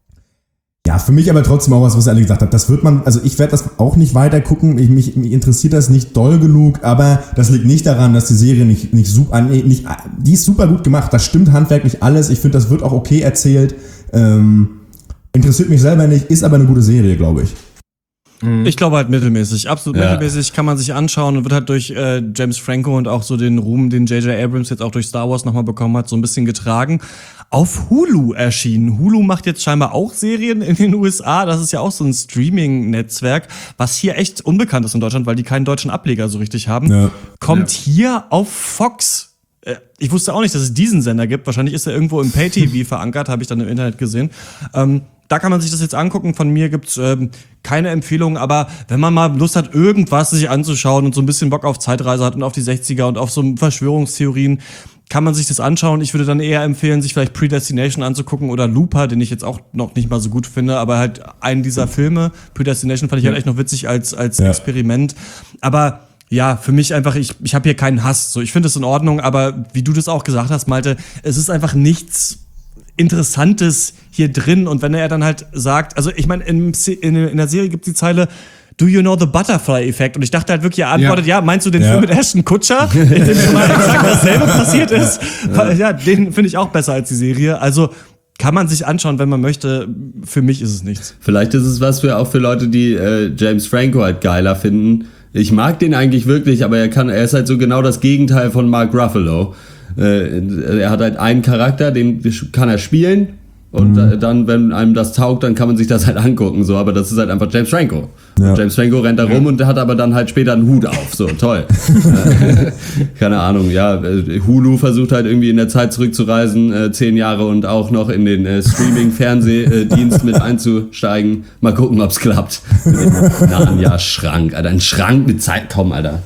ja, für mich aber trotzdem auch was, was er alle gesagt hat, das wird man, also ich werde das auch nicht weiter gucken, ich, mich, mich interessiert das nicht doll genug, aber das liegt nicht daran, dass die Serie nicht, nicht super, nicht, die ist super gut gemacht, das stimmt handwerklich alles, ich finde, das wird auch okay erzählt, ähm, interessiert mich selber nicht, ist aber eine gute Serie, glaube ich. Ich glaube halt mittelmäßig, absolut ja. mittelmäßig, kann man sich anschauen und wird halt durch äh, James Franco und auch so den Ruhm, den J J Abrams jetzt auch durch Star Wars nochmal bekommen hat, so ein bisschen getragen. Auf Hulu erschienen. Hulu macht jetzt scheinbar auch Serien in den U S A, das ist ja auch so ein Streaming-Netzwerk, was hier echt unbekannt ist in Deutschland, weil die keinen deutschen Ableger so richtig haben. Ja. Kommt ja. hier auf Fox. Äh, ich wusste auch nicht, dass es diesen Sender gibt, wahrscheinlich ist er irgendwo im Pay-T V verankert, habe ich dann im Internet gesehen. Ähm, Da kann man sich das jetzt angucken. Von mir gibt's ähm, keine Empfehlung, aber wenn man mal Lust hat, irgendwas sich anzuschauen und so ein bisschen Bock auf Zeitreise hat und auf die sechziger und auf so Verschwörungstheorien, kann man sich das anschauen. Ich würde dann eher empfehlen, sich vielleicht Predestination anzugucken oder Looper, den ich jetzt auch noch nicht mal so gut finde, aber halt einen dieser Filme. Predestination fand ich halt echt noch witzig als als ja. Experiment. Aber ja, für mich einfach, ich ich habe hier keinen Hass. So, ich finde es in Ordnung, aber wie du das auch gesagt hast, Malte, es ist einfach nichts Interessantes hier drin. Und wenn er dann halt sagt, also ich meine, in, in, in der Serie gibt es die Zeile, do you know the Butterfly-Effekt? Und ich dachte halt wirklich, er antwortet, ja, ja meinst du den ja. Film mit Ashton Kutcher, in dem schon mal exakt dasselbe passiert ist? Ja, den finde ich auch besser als die Serie. Also kann man sich anschauen, wenn man möchte. Für mich ist es nichts. Vielleicht ist es was für auch für Leute, die äh, James Franco halt geiler finden. Ich mag den eigentlich wirklich, aber er kann, er ist halt so genau das Gegenteil von Mark Ruffalo. Äh, er hat halt einen Charakter, den kann er spielen. Und mhm. dann, wenn einem das taugt, dann kann man sich das halt angucken, so, aber das ist halt einfach James Franco. Ja. James Franco rennt da rum ja. und hat aber dann halt später einen Hut auf, so, toll. Keine Ahnung, ja, Hulu versucht halt irgendwie in der Zeit zurückzureisen, äh, zehn Jahre und auch noch in den äh, Streaming-Fernsehdienst mit einzusteigen. Mal gucken, ob's klappt. Narnia Schrank, Alter, ein Schrank mit Zeit, komm, Alter.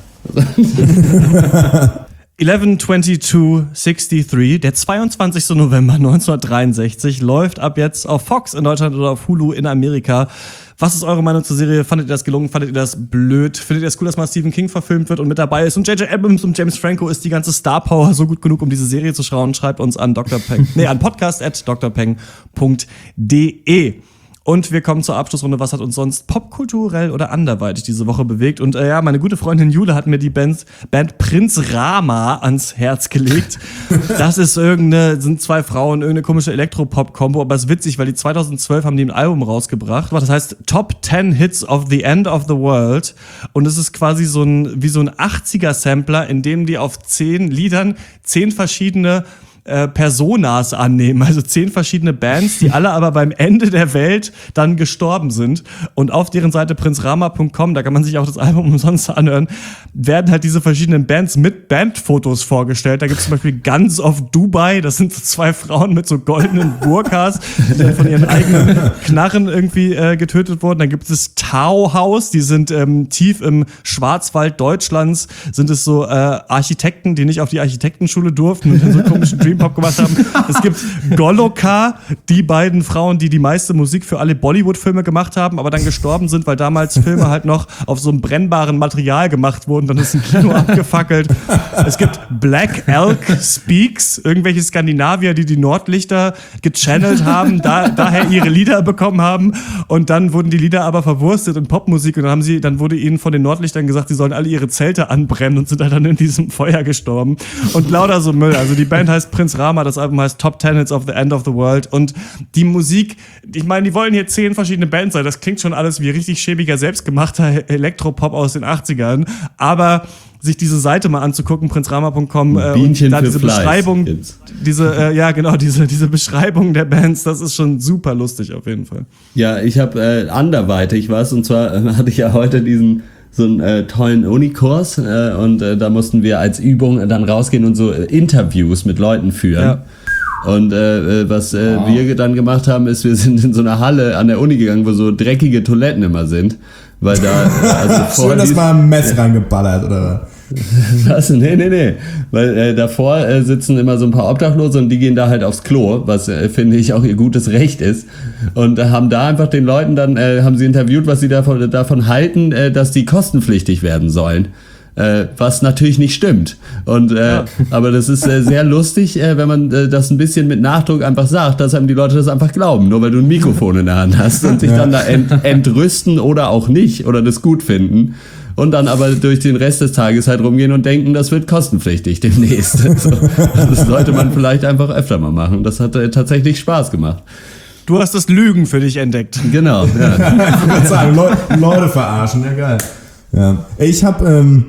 elf zweiundzwanzig sechsundsechzig, der zweiundzwanzigster November neunzehnhundertdreiundsechzig, läuft ab jetzt auf Fox in Deutschland oder auf Hulu in Amerika. Was ist eure Meinung zur Serie? Fandet ihr das gelungen? Fandet ihr das blöd? Findet ihr es cool, dass mal Stephen King verfilmt wird und mit dabei ist? Und J J Abrams und James Franco ist die ganze Star Power so gut genug, um diese Serie zu schauen? Schreibt uns an Doktor Peng, nee, an podcast at d r peng punkt d e. Und wir kommen zur Abschlussrunde. Was hat uns sonst popkulturell oder anderweitig diese Woche bewegt? Und äh, ja, meine gute Freundin Jule hat mir die Band, Band Prinz Rama ans Herz gelegt. Das ist irgendeine, sind zwei Frauen, irgendeine komische Elektropop-Kombo. Aber es ist witzig, weil die zweitausendzwölf haben die ein Album rausgebracht. Das heißt Top zehn Hits of the End of the World. Und es ist quasi so ein, wie so ein achtziger-Sampler, in dem die auf zehn Liedern zehn verschiedene Äh, Personas annehmen, also zehn verschiedene Bands, die alle aber beim Ende der Welt dann gestorben sind. Und auf deren Seite prinz rama punkt com, da kann man sich auch das Album umsonst anhören, werden halt diese verschiedenen Bands mit Bandfotos vorgestellt. Da gibt es zum Beispiel Guns of Dubai, das sind so zwei Frauen mit so goldenen Burkas, die dann von ihren eigenen Knarren irgendwie äh, getötet wurden. Dann gibt es Tau House, die sind ähm, tief im Schwarzwald Deutschlands, sind es so äh, Architekten, die nicht auf die Architektenschule durften und dann so komischen Dream Pop gemacht haben. Es gibt Goloka, die beiden Frauen, die die meiste Musik für alle Bollywood-Filme gemacht haben, aber dann gestorben sind, weil damals Filme halt noch auf so einem brennbaren Material gemacht wurden. Dann ist ein Kino abgefackelt. Es gibt Black Elk Speaks, irgendwelche Skandinavier, die die Nordlichter gechannelt haben, da, daher ihre Lieder bekommen haben. Und dann wurden die Lieder aber verwurstet in Popmusik und dann haben sie, dann wurde ihnen von den Nordlichtern gesagt, sie sollen alle ihre Zelte anbrennen und sind dann in diesem Feuer gestorben. Und lauter so Müll. Also die Band heißt Prinz Rama, das Album heißt Top zehn Hits of the End of the World und die Musik, ich meine, die wollen hier zehn verschiedene Bands sein, das klingt schon alles wie richtig schäbiger, selbstgemachter Elektropop aus den achtzigern, aber sich diese Seite mal anzugucken, prinz rama punkt com äh, und da diese Fleiß. Beschreibung, Jetzt. diese, äh, ja genau, diese, diese Beschreibung der Bands, das ist schon super lustig auf jeden Fall. Ja, ich habe äh, anderweitig was und zwar äh, hatte ich ja heute diesen so einen äh, tollen Unikurs äh, und äh, da mussten wir als Übung äh, dann rausgehen und so äh, Interviews mit Leuten führen. Ja. Und äh, was äh, wow. wir dann gemacht haben, ist, wir sind in so eine Halle an der Uni gegangen, wo so dreckige Toiletten immer sind. Weil da, also schön, dass mal ein Mess rangeballert, oder? Was? Nee, nee, nee. Weil äh, davor äh, sitzen immer so ein paar Obdachlose und die gehen da halt aufs Klo, was äh, finde ich auch ihr gutes Recht ist. Und äh, haben da einfach den Leuten dann, äh, haben sie interviewt, was sie davon, davon halten, äh, dass die kostenpflichtig werden sollen. Äh, was natürlich nicht stimmt. Und äh, ja. aber das ist äh, sehr lustig, äh, wenn man äh, das ein bisschen mit Nachdruck einfach sagt, dass einem die Leute das einfach glauben, nur weil du ein Mikrofon in der Hand hast und sich ja. dann da ent- entrüsten oder auch nicht oder das gut finden. Und dann aber durch den Rest des Tages halt rumgehen und denken, das wird kostenpflichtig demnächst. So, das sollte man vielleicht einfach öfter mal machen. Das hat äh, tatsächlich Spaß gemacht. Du hast das Lügen für dich entdeckt. Genau. Ja. Ich würde sagen, Leute, Leute verarschen, ja geil. Ja. Ich habe ähm,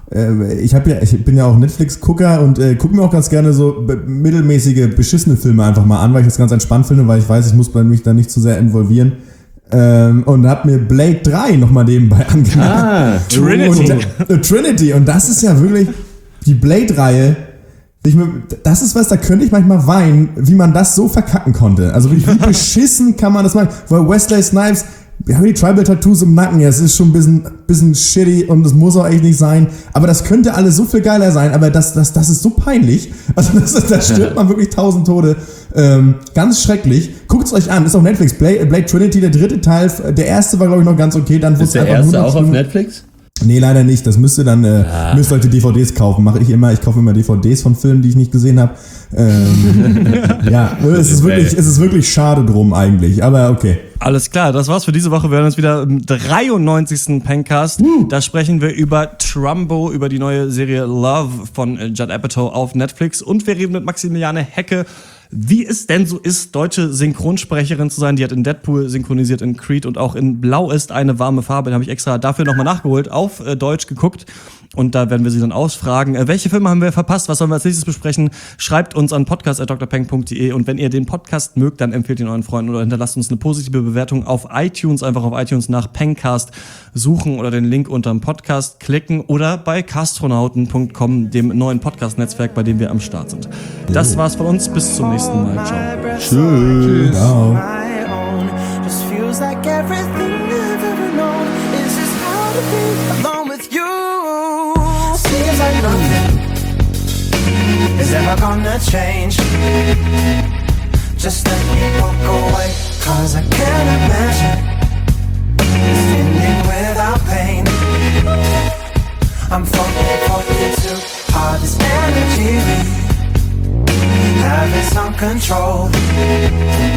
äh, ich, hab ja, ich bin ja auch Netflix-Gucker und äh, gucke mir auch ganz gerne so be- mittelmäßige, beschissene Filme einfach mal an, weil ich das ganz entspannt finde, weil ich weiß, ich muss mich da nicht zu sehr involvieren. Ähm, und hab mir Blade drei nochmal nebenbei angehört. Ah, Trinity. Und, äh, Trinity. Und das ist ja wirklich die Blade-Reihe. Ich, das ist was, da könnte ich manchmal weinen, wie man das so verkacken konnte. Also wie beschissen kann man das machen? Weil Wesley Snipes, wir haben die Tribal-Tattoos im Nacken, ja, es ist schon ein bisschen, bisschen shitty und es muss auch echt nicht sein. Aber das könnte alles so viel geiler sein, aber das, das, das ist so peinlich. Also das, da stirbt man wirklich tausend Tode. Ähm, ganz schrecklich. Guckt's euch an, ist auf Netflix. Blade, Blade Trinity, der dritte Teil, der erste war glaube ich noch ganz okay. Dann ist der erste auch auf Netflix? Nee, leider nicht. Das müsst ihr dann, äh, ja. müsst euch die D V Ds kaufen. Mache ich immer. Ich kaufe immer D V Ds von Filmen, die ich nicht gesehen habe. Ähm, ja, es ist wirklich, es ist wirklich schade drum eigentlich. Aber okay. Alles klar, das war's für diese Woche. Wir hören uns wieder im dreiundneunzigsten Pencast. Uh. Da sprechen wir über Trumbo, über die neue Serie Love von Judd Apatow auf Netflix. Und wir reden mit Maximiliane Hecke, wie es denn so ist, deutsche Synchronsprecherin zu sein. Die hat in Deadpool synchronisiert, in Creed und auch in Blau ist eine warme Farbe. Den habe ich extra dafür nochmal nachgeholt, auf äh, Deutsch geguckt. Und da werden wir sie dann ausfragen. Äh, welche Filme haben wir verpasst? Was sollen wir als nächstes besprechen? Schreibt uns an podcast at d r peng punkt d e. Und wenn ihr den Podcast mögt, dann empfehlt ihn euren Freunden oder hinterlasst uns eine positive Bewertung auf iTunes. Einfach auf iTunes nach Pencast suchen oder den Link unterm Podcast klicken oder bei castronauten punkt com, dem neuen Podcast-Netzwerk, bei dem wir am Start sind. Das war's von uns. Bis zum nächsten Mal. Ciao. Tschüss. Ciao. Is ever gonna change? Just let me walk away, cause I can't imagine living without pain. I'm falling for you too hard, this energy having some control.